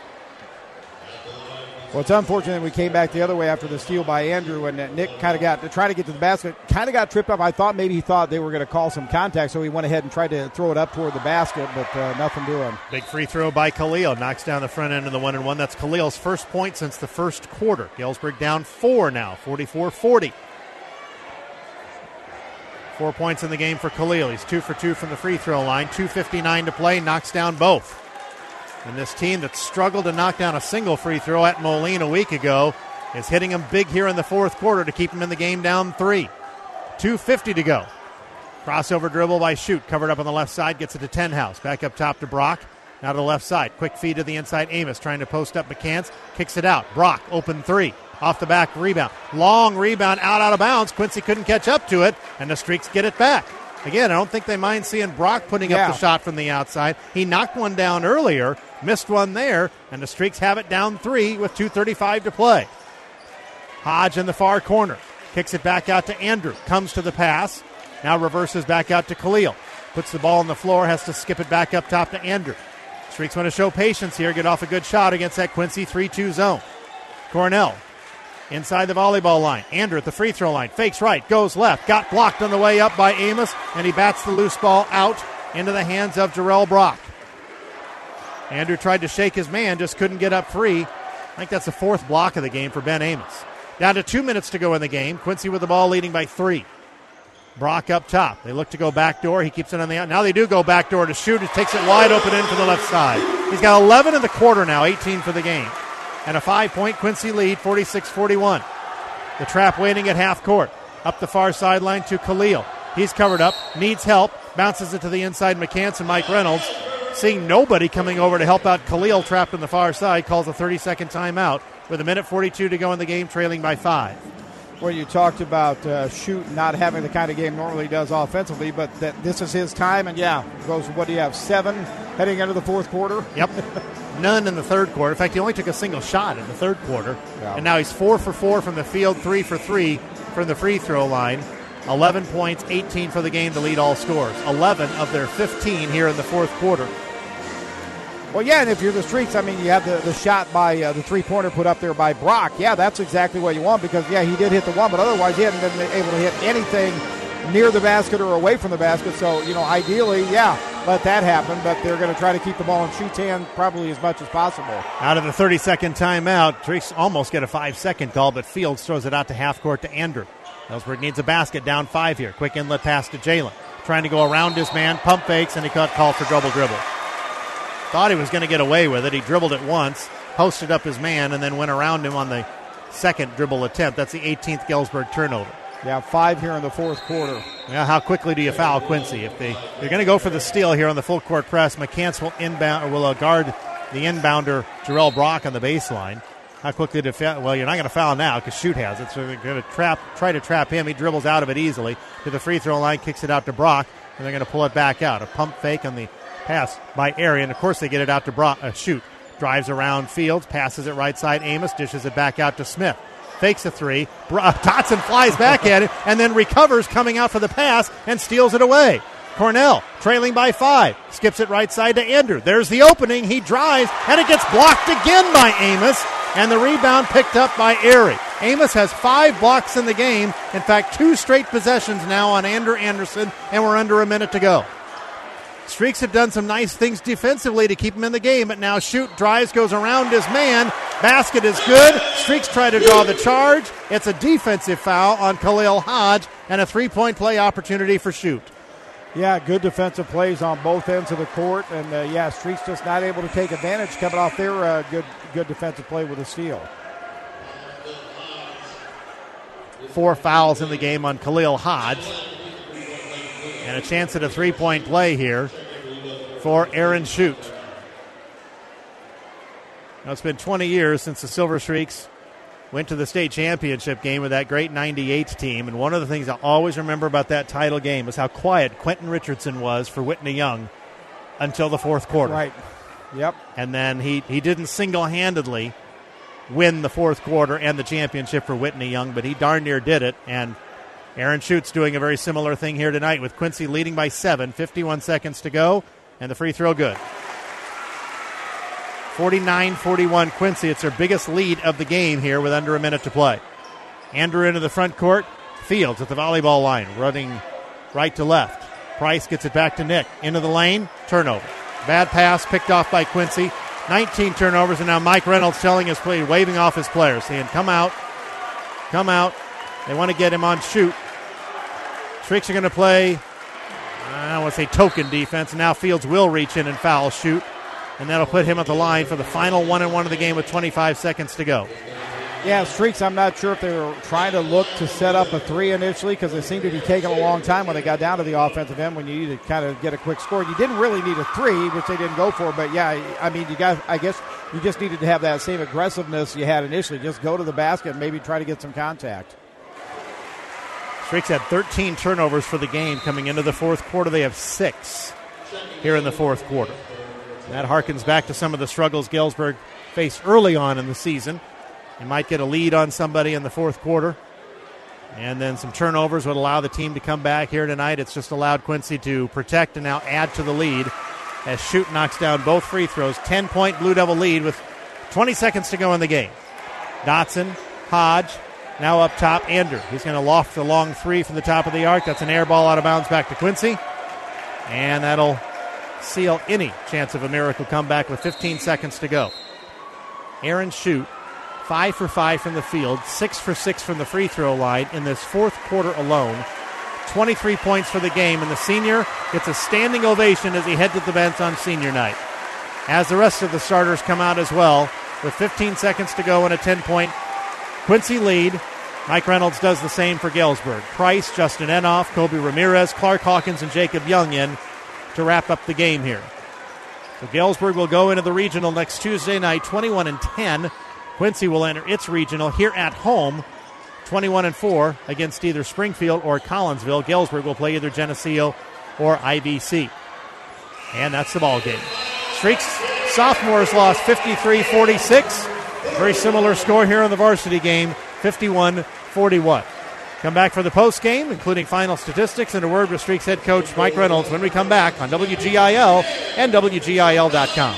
Well, it's unfortunate we came back the other way after the steal by Andrew, and Nick kind of got to try to get to the basket, kind of got tripped up. I thought maybe he thought they were going to call some contact, so he went ahead and tried to throw it up toward the basket, but nothing doing. Big free throw by Khalil, knocks down the front end of the 1-and-1. That's Khalil's first point since the first quarter. Galesburg down 4 now, 44-40. 4 points in the game for Khalil. He's 2 for 2 from the free throw line. 2:59 to play, knocks down both. And this team that struggled to knock down a single free throw at Moline a week ago is hitting them big here in the fourth quarter to keep them in the game down 3. 2:50 to go. Crossover dribble by Shute, covered up on the left side, gets it to Tenhouse. Back up top to Brock. Now to the left side. Quick feed to the inside. Amos trying to post up McCants. Kicks it out. Brock, open 3. Off the back, rebound. Long rebound, out of bounds. Quincy couldn't catch up to it, and the Streaks get it back. Again, I don't think they mind seeing Brock putting up the shot from the outside. He knocked one down earlier, missed one there, and the Streaks have it down 3 with 2:35 to play. Hodge in the far corner. Kicks it back out to Andrew. Comes to the pass. Now reverses back out to Khalil. Puts the ball on the floor, has to skip it back up top to Andrew. Streaks want to show patience here, get off a good shot against that Quincy 3-2 zone. Cornell inside the volleyball line. Andrew at the free throw line. Fakes right, goes left. Got blocked on the way up by Amos, and he bats the loose ball out into the hands of Jarrell Brock. Andrew tried to shake his man, just couldn't get up free. I think that's the 4th block of the game for Ben Amos. Down to 2 minutes to go in the game. Quincy with the ball, leading by 3. Brock up top. They look to go backdoor. He keeps it on the out. Now they do go backdoor to shoot. He takes it wide open in from the left side. He's got 11 in the quarter now, 18 for the game. And a 5-point Quincy lead, 46-41. The trap waiting at half court. Up the far sideline to Khalil. He's covered up, needs help, bounces it to the inside. McCants and Mike Reynolds, seeing nobody coming over to help out Khalil, trapped on the far side, calls a 30-second timeout with 1:42 to go in the game, trailing by 5. Well, you talked about Shoot not having the kind of game normally does offensively, but that this is his time, and goes, what do you have, 7 heading into the fourth quarter? Yep. None in the third quarter. In fact, he only took a single shot in the third quarter, and now he's 4 for 4 from the field, 3 for 3 from the free throw line. 11 points, 18 for the game to lead all scores. 11 of their 15 here in the fourth quarter. Well, and if you're the Streaks, I mean, you have the shot by the three-pointer put up there by Brock. Yeah, that's exactly what you want because, he did hit the one, but otherwise he hadn't been able to hit anything near the basket or away from the basket. So, ideally, let that happen, but they're going to try to keep the ball in Shoot's hand probably as much as possible. Out of the 30-second timeout, Streaks almost get a 5-second call, but Fields throws it out to half court to Andrew. Galesburg needs a basket, down 5 here. Quick inlet pass to Jalen. Trying to go around his man, pump fakes, and he got called for double dribble. Thought he was going to get away with it. He dribbled it once, posted up his man, and then went around him on the second dribble attempt. That's the 18th Galesburg turnover. 5 here in the fourth quarter. Yeah, how quickly do you foul Quincy? If they're going to go for the steal here on the full court press, McCants will guard the inbounder Jarrell Brock on the baseline. How quickly to foul? Well, you're not going to foul now because Shoot has it, so they're going to try to trap him. He dribbles out of it easily to the free throw line, kicks it out to Brock, and they're going to pull it back out. A pump fake on the pass by Arian. Of course, they get it out to Brock. Shoot drives around Fields, passes it right side. Amos dishes it back out to Smith. Fakes a three. Dotson flies back at it and then recovers coming out for the pass and steals it away. Cornell trailing by 5. Skips it right side to Andrew. There's the opening. He drives and it gets blocked again by Amos. And the rebound picked up by Airy. Amos has 5 blocks in the game. In fact, 2 straight possessions now on Andrew Anderson, and we're under a minute to go. Streaks have done some nice things defensively to keep him in the game, but now Shoot drives, goes around his man. Basket is good. Streaks try to draw the charge. It's a defensive foul on Khalil Hodge and a 3-point play opportunity for Shoot. Good defensive plays on both ends of the court, and Streaks just not able to take advantage coming off their good defensive play with a steal. 4 fouls in the game on Khalil Hodge. And a chance at a 3-point play here for Aaron Shoot. Now it's been 20 years since the Silver Streaks went to the state championship game with that great 98 team. And one of the things I'll always remember about that title game is how quiet Quentin Richardson was for Whitney Young until the fourth quarter. Right. Yep. And then he didn't single-handedly win the fourth quarter and the championship for Whitney Young, but he darn near did it. And Aaron Schutt's doing a very similar thing here tonight with Quincy leading by 7, 51 seconds to go, and the free throw good. 49-41 Quincy. It's their biggest lead of the game here with under a minute to play. Andrew into the front court. Fields at the volleyball line, running right to left. Price gets it back to Nick. Into the lane, turnover. Bad pass picked off by Quincy. 19 turnovers, and now Mike Reynolds telling his play, waving off his players, saying, come out. Come out. They want to get him on Shoot. Streaks are going to play, I don't want to say token defense. Now Fields will reach in and foul Shoot, and that'll put him at the line for the final 1-and-1 of the game with 25 seconds to go. Yeah, Streaks, I'm not sure if they were trying to look to set up a 3 initially because it seemed to be taking a long time when they got down to the offensive end when you need to kind of get a quick score. You didn't really need a 3, which they didn't go for, but I mean, I guess you just needed to have that same aggressiveness you had initially. Just go to the basket and maybe try to get some contact. Streaks had 13 turnovers for the game coming into the fourth quarter. They have 6 here in the fourth quarter. That harkens back to some of the struggles Galesburg faced early on in the season. You might get a lead on somebody in the fourth quarter, and then some turnovers would allow the team to come back here tonight. It's just allowed Quincy to protect and now add to the lead as Shoot knocks down both free throws. 10-point Blue Devil lead with 20 seconds to go in the game. Dotson, Hodge, now up top, Andrew. He's going to loft the long 3 from the top of the arc. That's an air ball out of bounds back to Quincy, and that'll seal any chance of a miracle comeback with 15 seconds to go. Aaron Shoot, 5 for 5 from the field, 6 for 6 from the free throw line in this fourth quarter alone. 23 points for the game, and the senior gets a standing ovation as he heads to the bench on senior night. As the rest of the starters come out as well, with 15 seconds to go and a 10-point Quincy lead. Mike Reynolds does the same for Galesburg. Price, Justin Enoff, Kobe Ramirez, Clark Hawkins, and Jacob Young in to wrap up the game here. So Galesburg will go into the regional next Tuesday night, 21-10. Quincy will enter its regional here at home, 21-4 against either Springfield or Collinsville. Galesburg will play either Geneseo or IBC. And that's the ball game. Streaks sophomores lost 53-46. Very similar score here in the varsity game, 51-41. Come back for the post game, including final statistics and a word with Streaks head coach Mike Reynolds when we come back on WGIL and WGIL.com.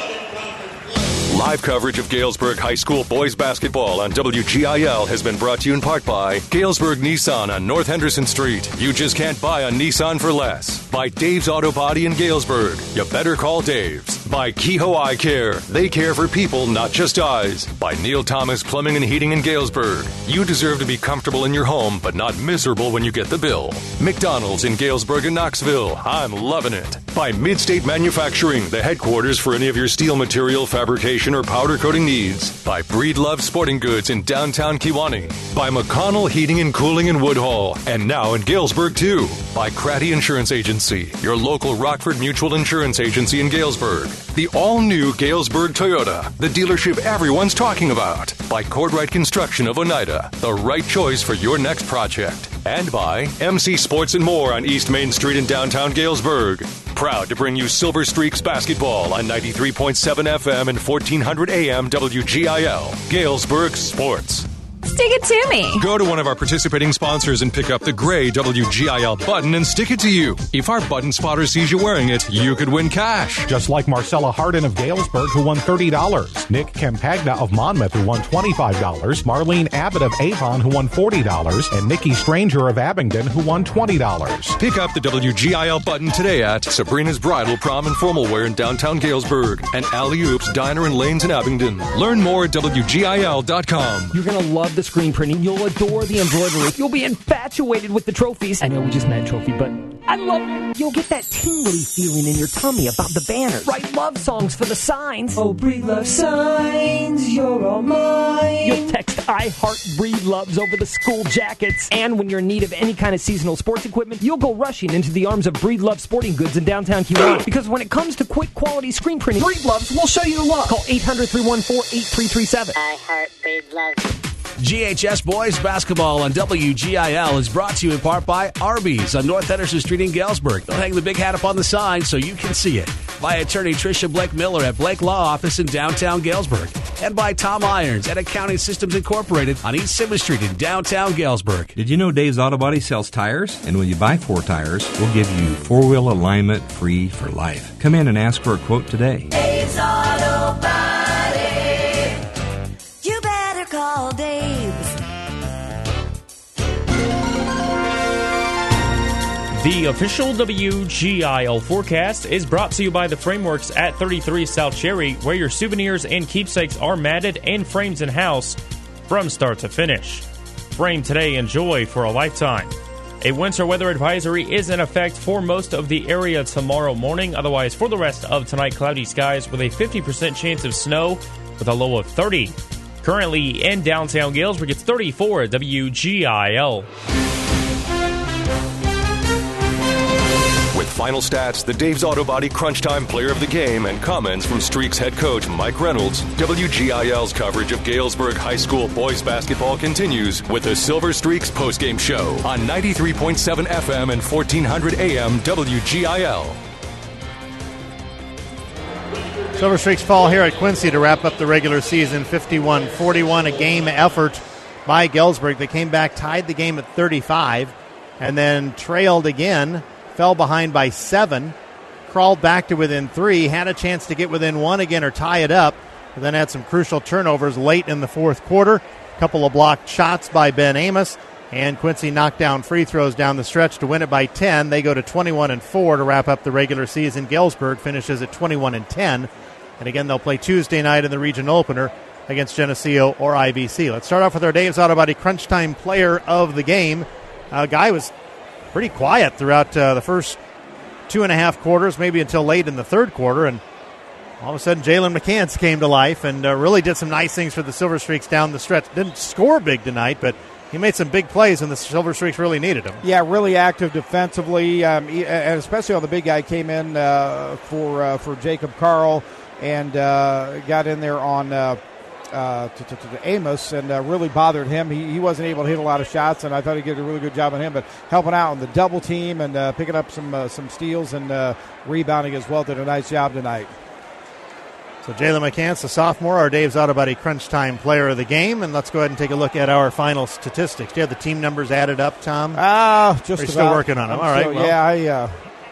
Live coverage of Galesburg High School boys basketball on WGIL has been brought to you in part by Galesburg Nissan on North Henderson Street. You just can't buy a Nissan for less. By Dave's Auto Body in Galesburg. You better call Dave's. By Kehoe Eye Care. They care for people, not just eyes. By Neil Thomas Plumbing and Heating in Galesburg. You deserve to be comfortable in your home, but not miserable when you get the bill. McDonald's in Galesburg and Knoxville. I'm loving it. By Midstate Manufacturing, the headquarters for any of your steel material fabrication or powder coating needs. By Breedlove Sporting Goods in downtown Kewanee. By McConnell Heating and Cooling in Woodhall. And now in Galesburg, too. By Craddy Insurance Agency, your local Rockford Mutual Insurance Agency in Galesburg. The all-new Galesburg Toyota, the dealership everyone's talking about. By Cordwright Construction of Oneida, the right choice for your next project. And by MC Sports and More on East Main Street in downtown Galesburg. Proud to bring you Silver Streaks basketball on 93.7 FM and 1400 AM WGIL. Galesburg Sports. Stick it to me. Go to one of our participating sponsors and pick up the gray WGIL button and stick it to you. If our button spotter sees you wearing it, you could win cash. Just like Marcella Hardin of Galesburg, who won $30. Nick Campagna of Monmouth, who won $25. Marlene Abbott of Avon, who won $40. And Nikki Stranger of Abingdon, who won $20. Pick up the WGIL button today at Sabrina's Bridal Prom and Formal Wear in downtown Galesburg and Alley Oops Diner and Lanes in Abingdon. Learn more at WGIL.com. You're going to love the screen printing. You'll adore the embroidery. You'll be infatuated with the trophies. I know we just met trophy, but I love it. You'll get that tingly feeling in your tummy about the banners. Write love songs for the signs. Oh, Breed Love signs, you're all mine. You'll text I Heart Breed Loves over the school jackets. And when you're in need of any kind of seasonal sports equipment, you'll go rushing into the arms of Breed Love Sporting Goods in downtown Kewanee. Because when it comes to quick quality screen printing, Breed Loves will show you the love. Call 800-314-8337. I Heart Breed Love. GHS Boys Basketball on WGIL is brought to you in part by Arby's on North Henderson Street in Galesburg. They'll hang the big hat up on the sign so you can see it. By attorney Tricia Blake Miller at Blake Law Office in downtown Galesburg. And by Tom Irons at Accounting Systems Incorporated on East Simmons Street in downtown Galesburg. Did you know Dave's Auto Body sells tires? And when you buy 4 tires, we'll give you 4-wheel alignment free for life. Come in and ask for a quote today. Dave's Auto Body. You better call Dave's. The official WGIL forecast is brought to you by the Frameworks at 33 South Cherry, where your souvenirs and keepsakes are matted and frames in-house from start to finish. Frame today, enjoy for a lifetime. A winter weather advisory is in effect for most of the area tomorrow morning. Otherwise, for the rest of tonight, cloudy skies with a 50% chance of snow with a low of 30. Currently in downtown Galesburg, it's 34 at WGIL. With final stats, the Dave's Auto Body Crunch Time Player of the Game, and comments from Streaks head coach Mike Reynolds, WGIL's coverage of Galesburg High School boys basketball continues with the Silver Streaks postgame show on 93.7 FM and 1400 AM WGIL. Silver Streaks fall here at Quincy to wrap up the regular season, 51-41, a game effort by Galesburg. They came back, tied the game at 35, and then trailed again. Fell behind by 7, crawled back to within 3, had a chance to get within 1 again or tie it up, but then had some crucial turnovers late in the fourth quarter. A couple of blocked shots by Ben Amos, and Quincy knocked down free throws down the stretch to win it by 10. They go to 21-4 to wrap up the regular season. Galesburg finishes at 21-10, and again they'll play Tuesday night in the regional opener against Geneseo or IVC. Let's start off with our Dave's Auto Body Crunch Time player of the game. Guy was pretty quiet throughout the first 2.5 quarters, maybe until late in the third quarter, and all of a sudden Jalen McCants came to life and really did some nice things for the Silver Streaks down the stretch. Didn't score big tonight, but he made some big plays when the Silver Streaks really needed him. Yeah, really active defensively, and especially on the big guy. Came in for Jacob Carl and got in there on to Amos and really bothered him. He wasn't able to hit a lot of shots, and I thought he did a really good job on him. But helping out on the double team and picking up some steals and rebounding as well. Did a nice job tonight. So Jalen McCants, the sophomore, our Dave's Auto Body Crunch Time player of the game. And let's go ahead and take a look at our final statistics. Do you have the team numbers added up, Tom? Just about. Still working on them. All right. Yeah,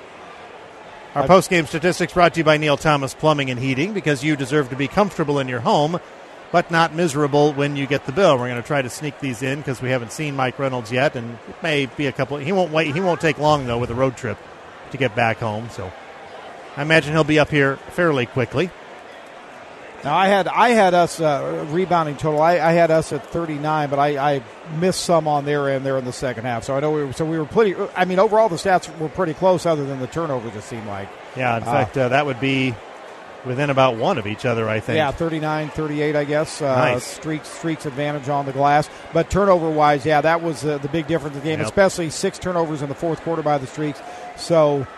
our post-game statistics brought to you by Neil Thomas Plumbing and Heating, because you deserve to be comfortable in your home, but not miserable when you get the bill. We're going to try to sneak these in because we haven't seen Mike Reynolds yet, and it may be a couple. He won't wait. He won't take long, though, with a road trip to get back home. So I imagine he'll be up here fairly quickly. Now, I had us rebounding total. I had us at 39, but I missed some on their end there in the second half. So I know we were pretty. I mean, overall the stats were pretty close, other than the turnovers. It seemed like. Yeah, in fact, that would be within about one of each other, I think. Yeah, 39-38, I guess. Nice. Streaks advantage on the glass, but turnover wise, yeah, that was the big difference in the game. Yep. Especially 6 turnovers in the fourth quarter by the Streaks. So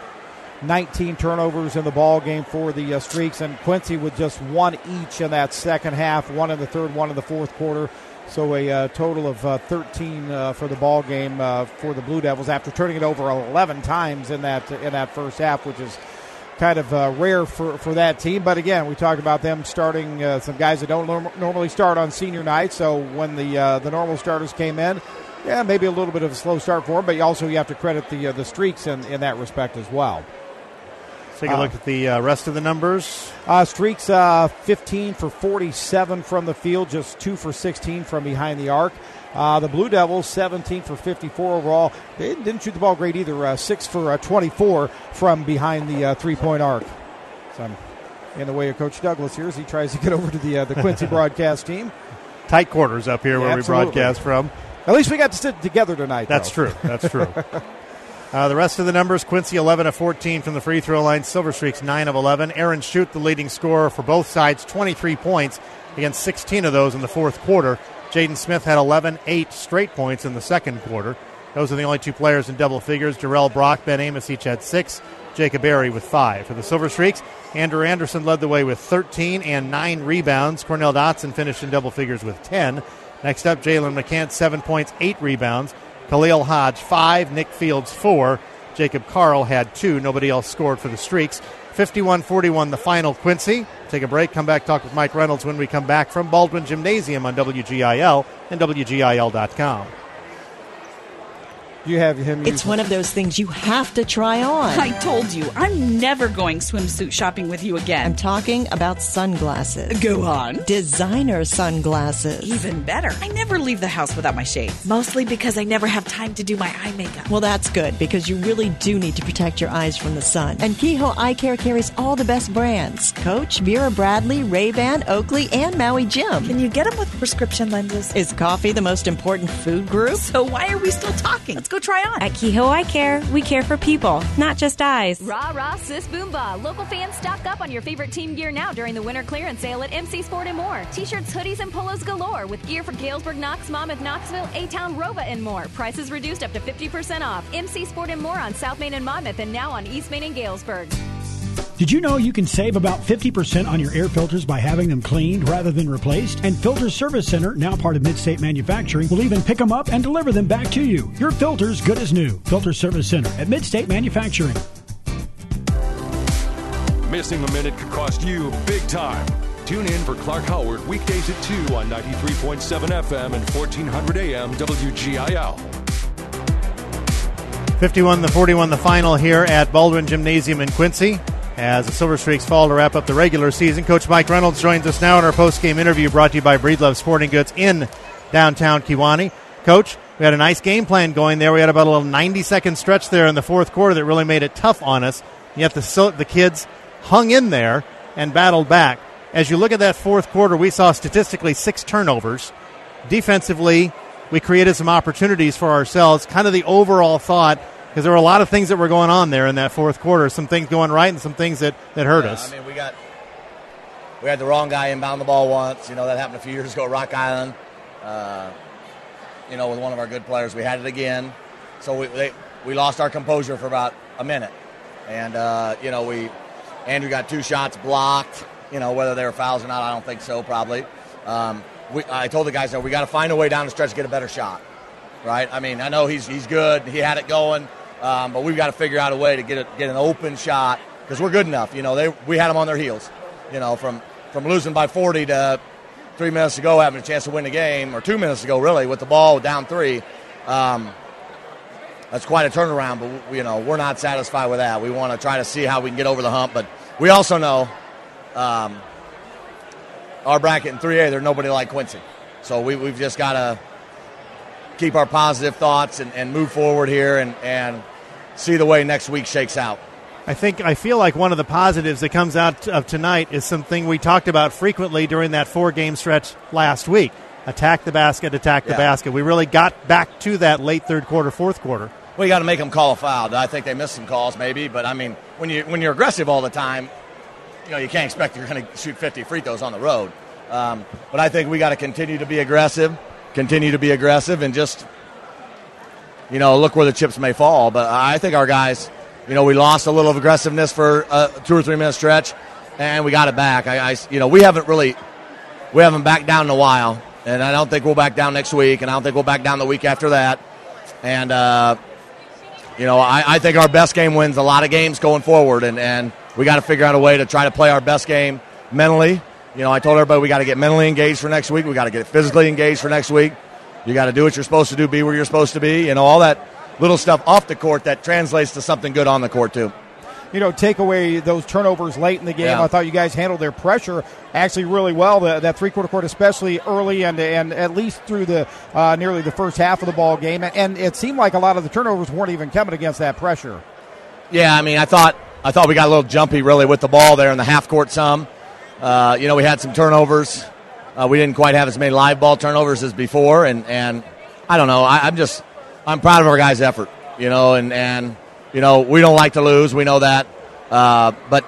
19 turnovers in the ball game for the Streaks, and Quincy with just 1 each in that second half, 1 in the third, 1 in the fourth quarter. So a total of 13 for the ball game for the Blue Devils after turning it over 11 times in that first half, which is kind of rare for that team. But again, we talked about them starting some guys that don't normally start on senior night. So when the normal starters came in, yeah, maybe a little bit of a slow start for them, but you have to credit the Streaks in that respect as well. Take a look at the rest of the numbers. Streaks 15 for 47 from the field, just 2 for 16 from behind the arc. The Blue Devils 17 for 54 overall. They didn't shoot the ball great either. 6 for 24 from behind the three-point arc. So I'm in the way of Coach Douglas here as he tries to get over to the Quincy broadcast team. Tight quarters up here where absolutely. We broadcast from. At least we got to sit together tonight. That's true. That's true. The rest of the numbers, Quincy 11 of 14 from the free throw line. Silver Streaks 9 of 11. Aaron Shute, the leading scorer for both sides, 23 points against 16 of those in the fourth quarter. Jaden Smith had 8 straight points in the second quarter. Those are the only 2 players in double figures. Jarrell Brock, Ben Amos each had 6. Jacob Berry with 5. For the Silver Streaks, Andrew Anderson led the way with 13 and 9 rebounds. Cornell Dotson finished in double figures with 10. Next up, Jalen McCants, 7 points, 8 rebounds. Khalil Hodge, 5. Nick Fields, 4. Jacob Carl had 2. Nobody else scored for the Streaks. 51-41 the final, Quincy. Take a break, come back, talk with Mike Reynolds when we come back from Baldwin Gymnasium on WGIL and WGIL.com. You have him. It's one of those things you have to try on. I told you, I'm never going swimsuit shopping with you again. I'm talking about sunglasses. Go on. Designer sunglasses. Even better. I never leave the house without my shades. Mostly because I never have time to do my eye makeup. Well, that's good, because you really do need to protect your eyes from the sun. And Kehoe Eye Care carries all the best brands. Coach, Vera Bradley, Ray-Ban, Oakley, and Maui Jim. Can you get them with prescription lenses? Is coffee the most important food group? So why are we still talking? Let's go try on. At Kehoe Eye Care, we care for people, not just eyes. Rah, rah, sis, boom, bah. Local fans stock up on your favorite team gear now during the winter clearance sale at MC Sport and More. T-shirts, hoodies, and polos galore with gear for Galesburg, Knox, Monmouth, Knoxville, A-Town, Rova, and more. Prices reduced up to 50% off. MC Sport and More on South Main and Monmouth, and now on East Main and Galesburg. Did you know you can save about 50% on your air filters by having them cleaned rather than replaced? And Filter Service Center, now part of Midstate Manufacturing, will even pick them up and deliver them back to you. Your filter's good as new. Filter Service Center at Midstate Manufacturing. Missing a minute could cost you big time. Tune in for Clark Howard weekdays at 2 on 93.7 FM and 1400 AM WGIL. 51-41 the final here at Baldwin Gymnasium in Quincy. As the Silver Streaks fall to wrap up the regular season, Coach Mike Reynolds joins us now in our post-game interview brought to you by Breedlove Sporting Goods in downtown Kewanee. Coach, we had a nice game plan going there. We had about a little 90-second stretch there in the fourth quarter that really made it tough on us. Yet the kids hung in there and battled back. as you look at that fourth quarter, we saw statistically 6 turnovers. Defensively, we created some opportunities for ourselves. Kind of the overall thought, because there were a lot of things that were going on there in that fourth quarter. Some things going right and some things that hurt us. I mean, we had the wrong guy inbound the ball once. That happened a few years ago at Rock Island. With one of our good players. We had it again. So we lost our composure for about a minute. And, Andrew got 2 shots blocked. Whether they were fouls or not, I don't think so, probably. I told the guys that we got to find a way down the stretch to get a better shot, right? I mean, I know he's good. He had it going, but we've got to figure out a way to get an open shot because we're good enough. We had them on their heels, from losing by 40 to 3 minutes to go having a chance to win the game, or 2 minutes ago, really, with the ball down 3. That's quite a turnaround, but, we're not satisfied with that. We want to try to see how we can get over the hump, but we also know our bracket in 3A, there's nobody like Quincy. So we've just got to keep our positive thoughts and move forward here and see the way next week shakes out. I feel like one of the positives that comes out of tonight is something we talked about frequently during that 4-game stretch last week. Attack the basket, attack the basket. We really got back to that late third quarter, fourth quarter. Well, you got to make them call a foul. I think they missed some calls maybe, but, I mean, when you're aggressive all the time, you can't expect you're going to shoot 50 free throws on the road. But I think we got to continue to be aggressive, and just, look where the chips may fall. But I think our guys, we lost a little of aggressiveness for a 2 or 3 minute stretch, and we got it back. We haven't backed down in a while, and I don't think we'll back down next week, and I don't think we'll back down the week after that. And, I think our best game wins a lot of games going forward, and we got to figure out a way to try to play our best game mentally. I told everybody we got to get mentally engaged for next week. We got to get physically engaged for next week. You got to do what you're supposed to do, be where you're supposed to be. All that little stuff off the court that translates to something good on the court, too. Take away those turnovers late in the game. Yeah. I thought you guys handled their pressure actually really well. That three-quarter court, especially early and at least through the nearly the first half of the ball game. And it seemed like a lot of the turnovers weren't even coming against that pressure. Yeah, I mean, I thought we got a little jumpy really with the ball there in the half court some. We had some turnovers. We didn't quite have as many live ball turnovers as before, and I don't know. I'm proud of our guys' effort, and we don't like to lose. We know that, but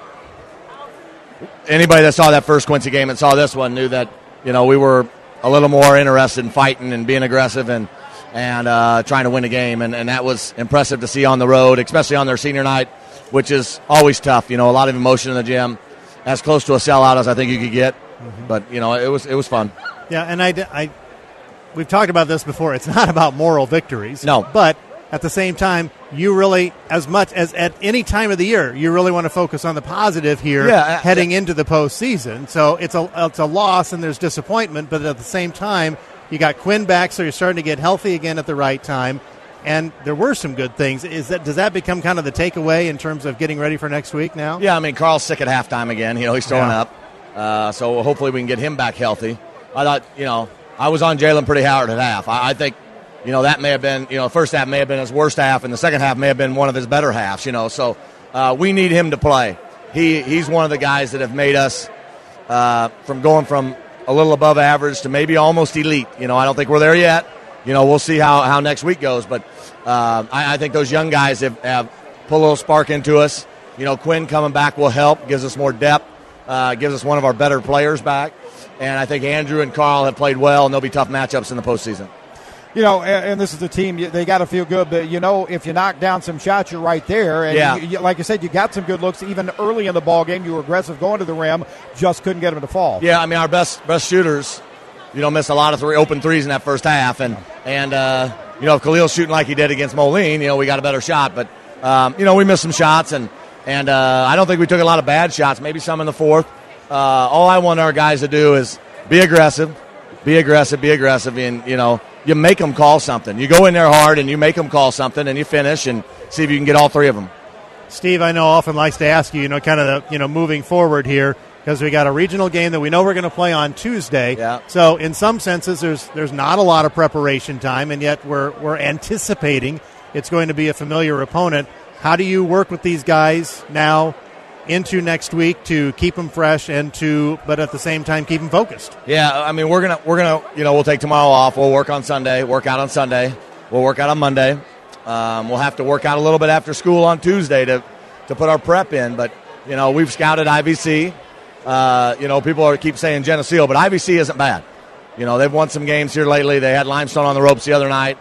anybody that saw that first Quincy game and saw this one knew that we were a little more interested in fighting and being aggressive and trying to win a game, and that was impressive to see on the road, especially on their senior night, which is always tough. A lot of emotion in the gym. As close to a sellout as I think you could get, but it was fun. Yeah, and we've talked about this before. It's not about moral victories. No, but at the same time, you really, as much as at any time of the year, you really want to focus on the positive here, heading into the postseason. So it's a loss and there's disappointment, but at the same time, you got Quinn back, so you're starting to get healthy again at the right time. And there were some good things. Does that become kind of the takeaway in terms of getting ready for next week now? Yeah, I mean, Carl's sick at halftime again. He's throwing up. So hopefully we can get him back healthy. I thought, I was on Jalen pretty hard at half. I think, that may have been, first half may have been his worst half, and the second half may have been one of his better halves, So we need him to play. He's one of the guys that have made us from going from a little above average to maybe almost elite. I don't think we're there yet. We'll see how next week goes, but I think those young guys have put a little spark into us. Quinn coming back will help, gives us more depth, gives us one of our better players back, and I think Andrew and Carl have played well, and there'll be tough matchups in the postseason. And this is the team, they got to feel good, but, if you knock down some shots, you're right there. And like I said, you got some good looks. Even early in the ball game, you were aggressive going to the rim, just couldn't get them to fall. Yeah, I mean, our best shooters, missed a lot of open threes in that first half. And if Khalil's shooting like he did against Moline, we got a better shot. But, we missed some shots, and I don't think we took a lot of bad shots, maybe some in the fourth. All I want our guys to do is be aggressive, and, you make them call something. You go in there hard, and you make them call something, and you finish, and see if you can get all three of them. Steve, I know often likes to ask you, kind of moving forward here, because we got a regional game that we know we're going to play on Tuesday. Yeah. So in some senses, there's not a lot of preparation time, and yet we're anticipating it's going to be a familiar opponent. How do you work with these guys now into next week to keep them fresh but at the same time keep them focused. Yeah, I mean we're gonna we'll take tomorrow off. We'll work on Sunday, work out on Sunday. We'll work out on Monday. We'll have to work out a little bit after school on Tuesday to put our prep in. But we've scouted IVC. People keep saying Geneseo, but IVC isn't bad. They've won some games here lately. They had Limestone on the ropes the other night.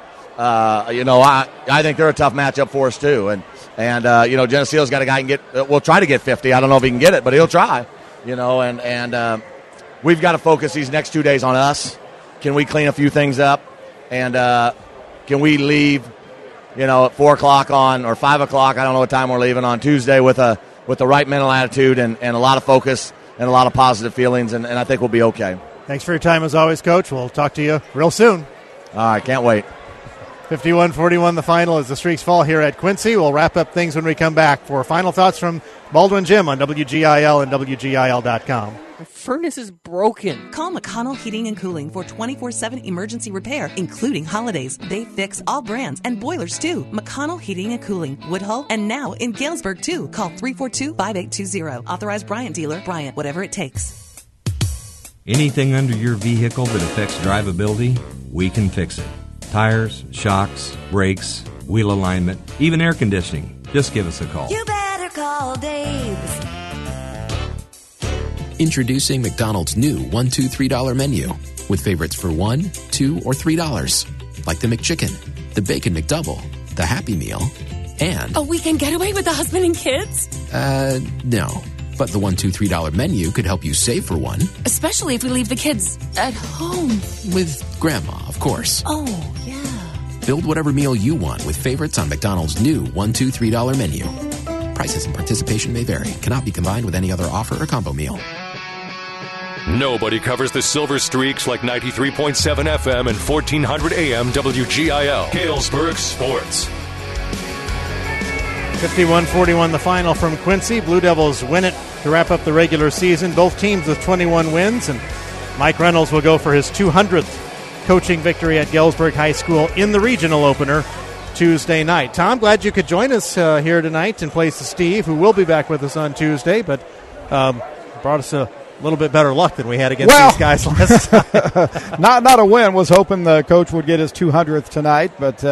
I think they're a tough matchup for us too. And Geneseo's got a guy who will try to get 50. I don't know if he can get it, but he'll try. And we've got to focus these next 2 days on us. Can we clean a few things up? And can we leave, at 4 o'clock or 5 o'clock? I don't know what time we're leaving on Tuesday with the right mental attitude and a lot of focus and a lot of positive feelings, and I think we'll be okay. Thanks for your time as always, Coach. We'll talk to you real soon. All right, can't wait. 51-41 the final as the Streaks fall here at Quincy. We'll wrap up things when we come back for final thoughts from Baldwin Jim on WGIL and WGIL.com. The furnace is broken. Call McConnell Heating and Cooling for 24/7 emergency repair, including holidays. They fix all brands and boilers too. McConnell Heating and Cooling, Woodhull, and now in Galesburg too. Call 342-5820. Authorized Bryant dealer. Bryant, whatever it takes. Anything under your vehicle that affects drivability, we can fix it. Tires, shocks, brakes, wheel alignment, even air conditioning. Just give us a call. You better call Dave's. Introducing McDonald's new $1, $2, $3 menu with favorites for $1, $2, or $3, like the McChicken, the Bacon McDouble, the Happy Meal, and a weekend getaway with the husband and kids? No. But the $1, $2, $3 menu could help you save for one. Especially if we leave the kids at home. With Grandma, of course. Oh, yeah. Build whatever meal you want with favorites on McDonald's new $1, $2, $3 menu. Prices and participation may vary. Cannot be combined with any other offer or combo meal. Nobody covers the Silver Streaks like 93.7 FM and 1400 AM WGIL. Galesburg Sports. 51-41 the final from Quincy. Blue Devils win it to wrap up the regular season. Both teams with 21 wins, and Mike Reynolds will go for his 200th coaching victory at Galesburg High School in the regional opener Tuesday night. Tom, glad you could join us here tonight in place of Steve, who will be back with us on Tuesday, but brought us a little bit better luck than we had against these guys last time. not a win. Was hoping the coach would get his 200th tonight, but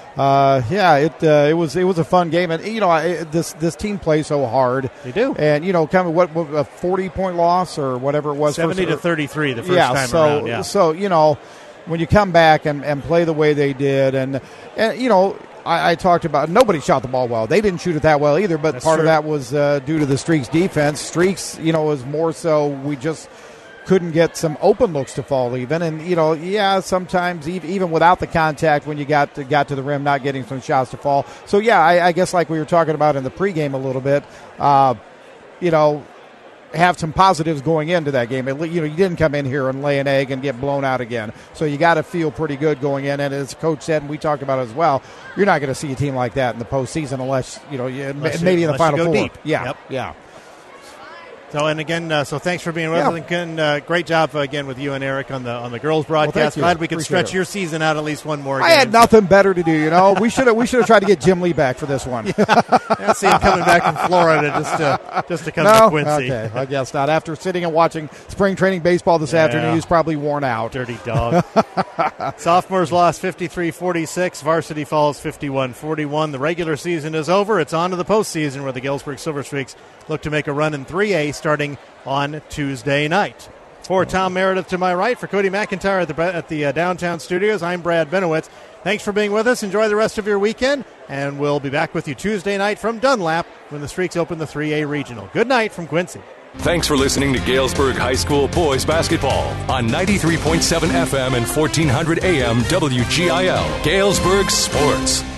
it was a fun game, and this team plays so hard. They do, and kind of what a 40-point loss or whatever it was, 70-33 the first time around. Yeah, so when you come back and play the way they did, and I talked about nobody shot the ball well. They didn't shoot it that well either, but part of that was due to the Streaks defense. Streaks, was more so we just couldn't get some open looks to fall even. And, sometimes even without the contact when you got to the rim, not getting some shots to fall. So, I guess like we were talking about in the pregame a little bit, have some positives going into that game. You didn't come in here and lay an egg and get blown out again. So you got to feel pretty good going in. And as Coach said, and we talked about it as well, you're not going to see a team like that in the postseason unless maybe in the Final Four. Deep. Yeah. So so thanks for being with us. And great job again with you and Eric on the girls broadcast. Glad we could stretch your season out at least one more. I had nothing better to do. We should have tried to get Jim Lee back for this one. I see him coming back from Florida just to come to Quincy. Okay, I guess not. After sitting and watching spring training baseball this afternoon, he's probably worn out. Dirty dog. Sophomores lost 53-46. Varsity falls 51-41. The regular season is over. It's on to the postseason where the Galesburg Silver Streaks look to make a run in 3A starting on Tuesday night. For Tom Meredith to my right, for Cody McIntyre at the downtown studios, I'm Brad Benowitz. Thanks for being with us. Enjoy the rest of your weekend, and we'll be back with you Tuesday night from Dunlap when the Streaks open the 3A Regional. Good night from Quincy. Thanks for listening to Galesburg High School boys basketball on 93.7 FM and 1400 AM WGIL. Galesburg Sports.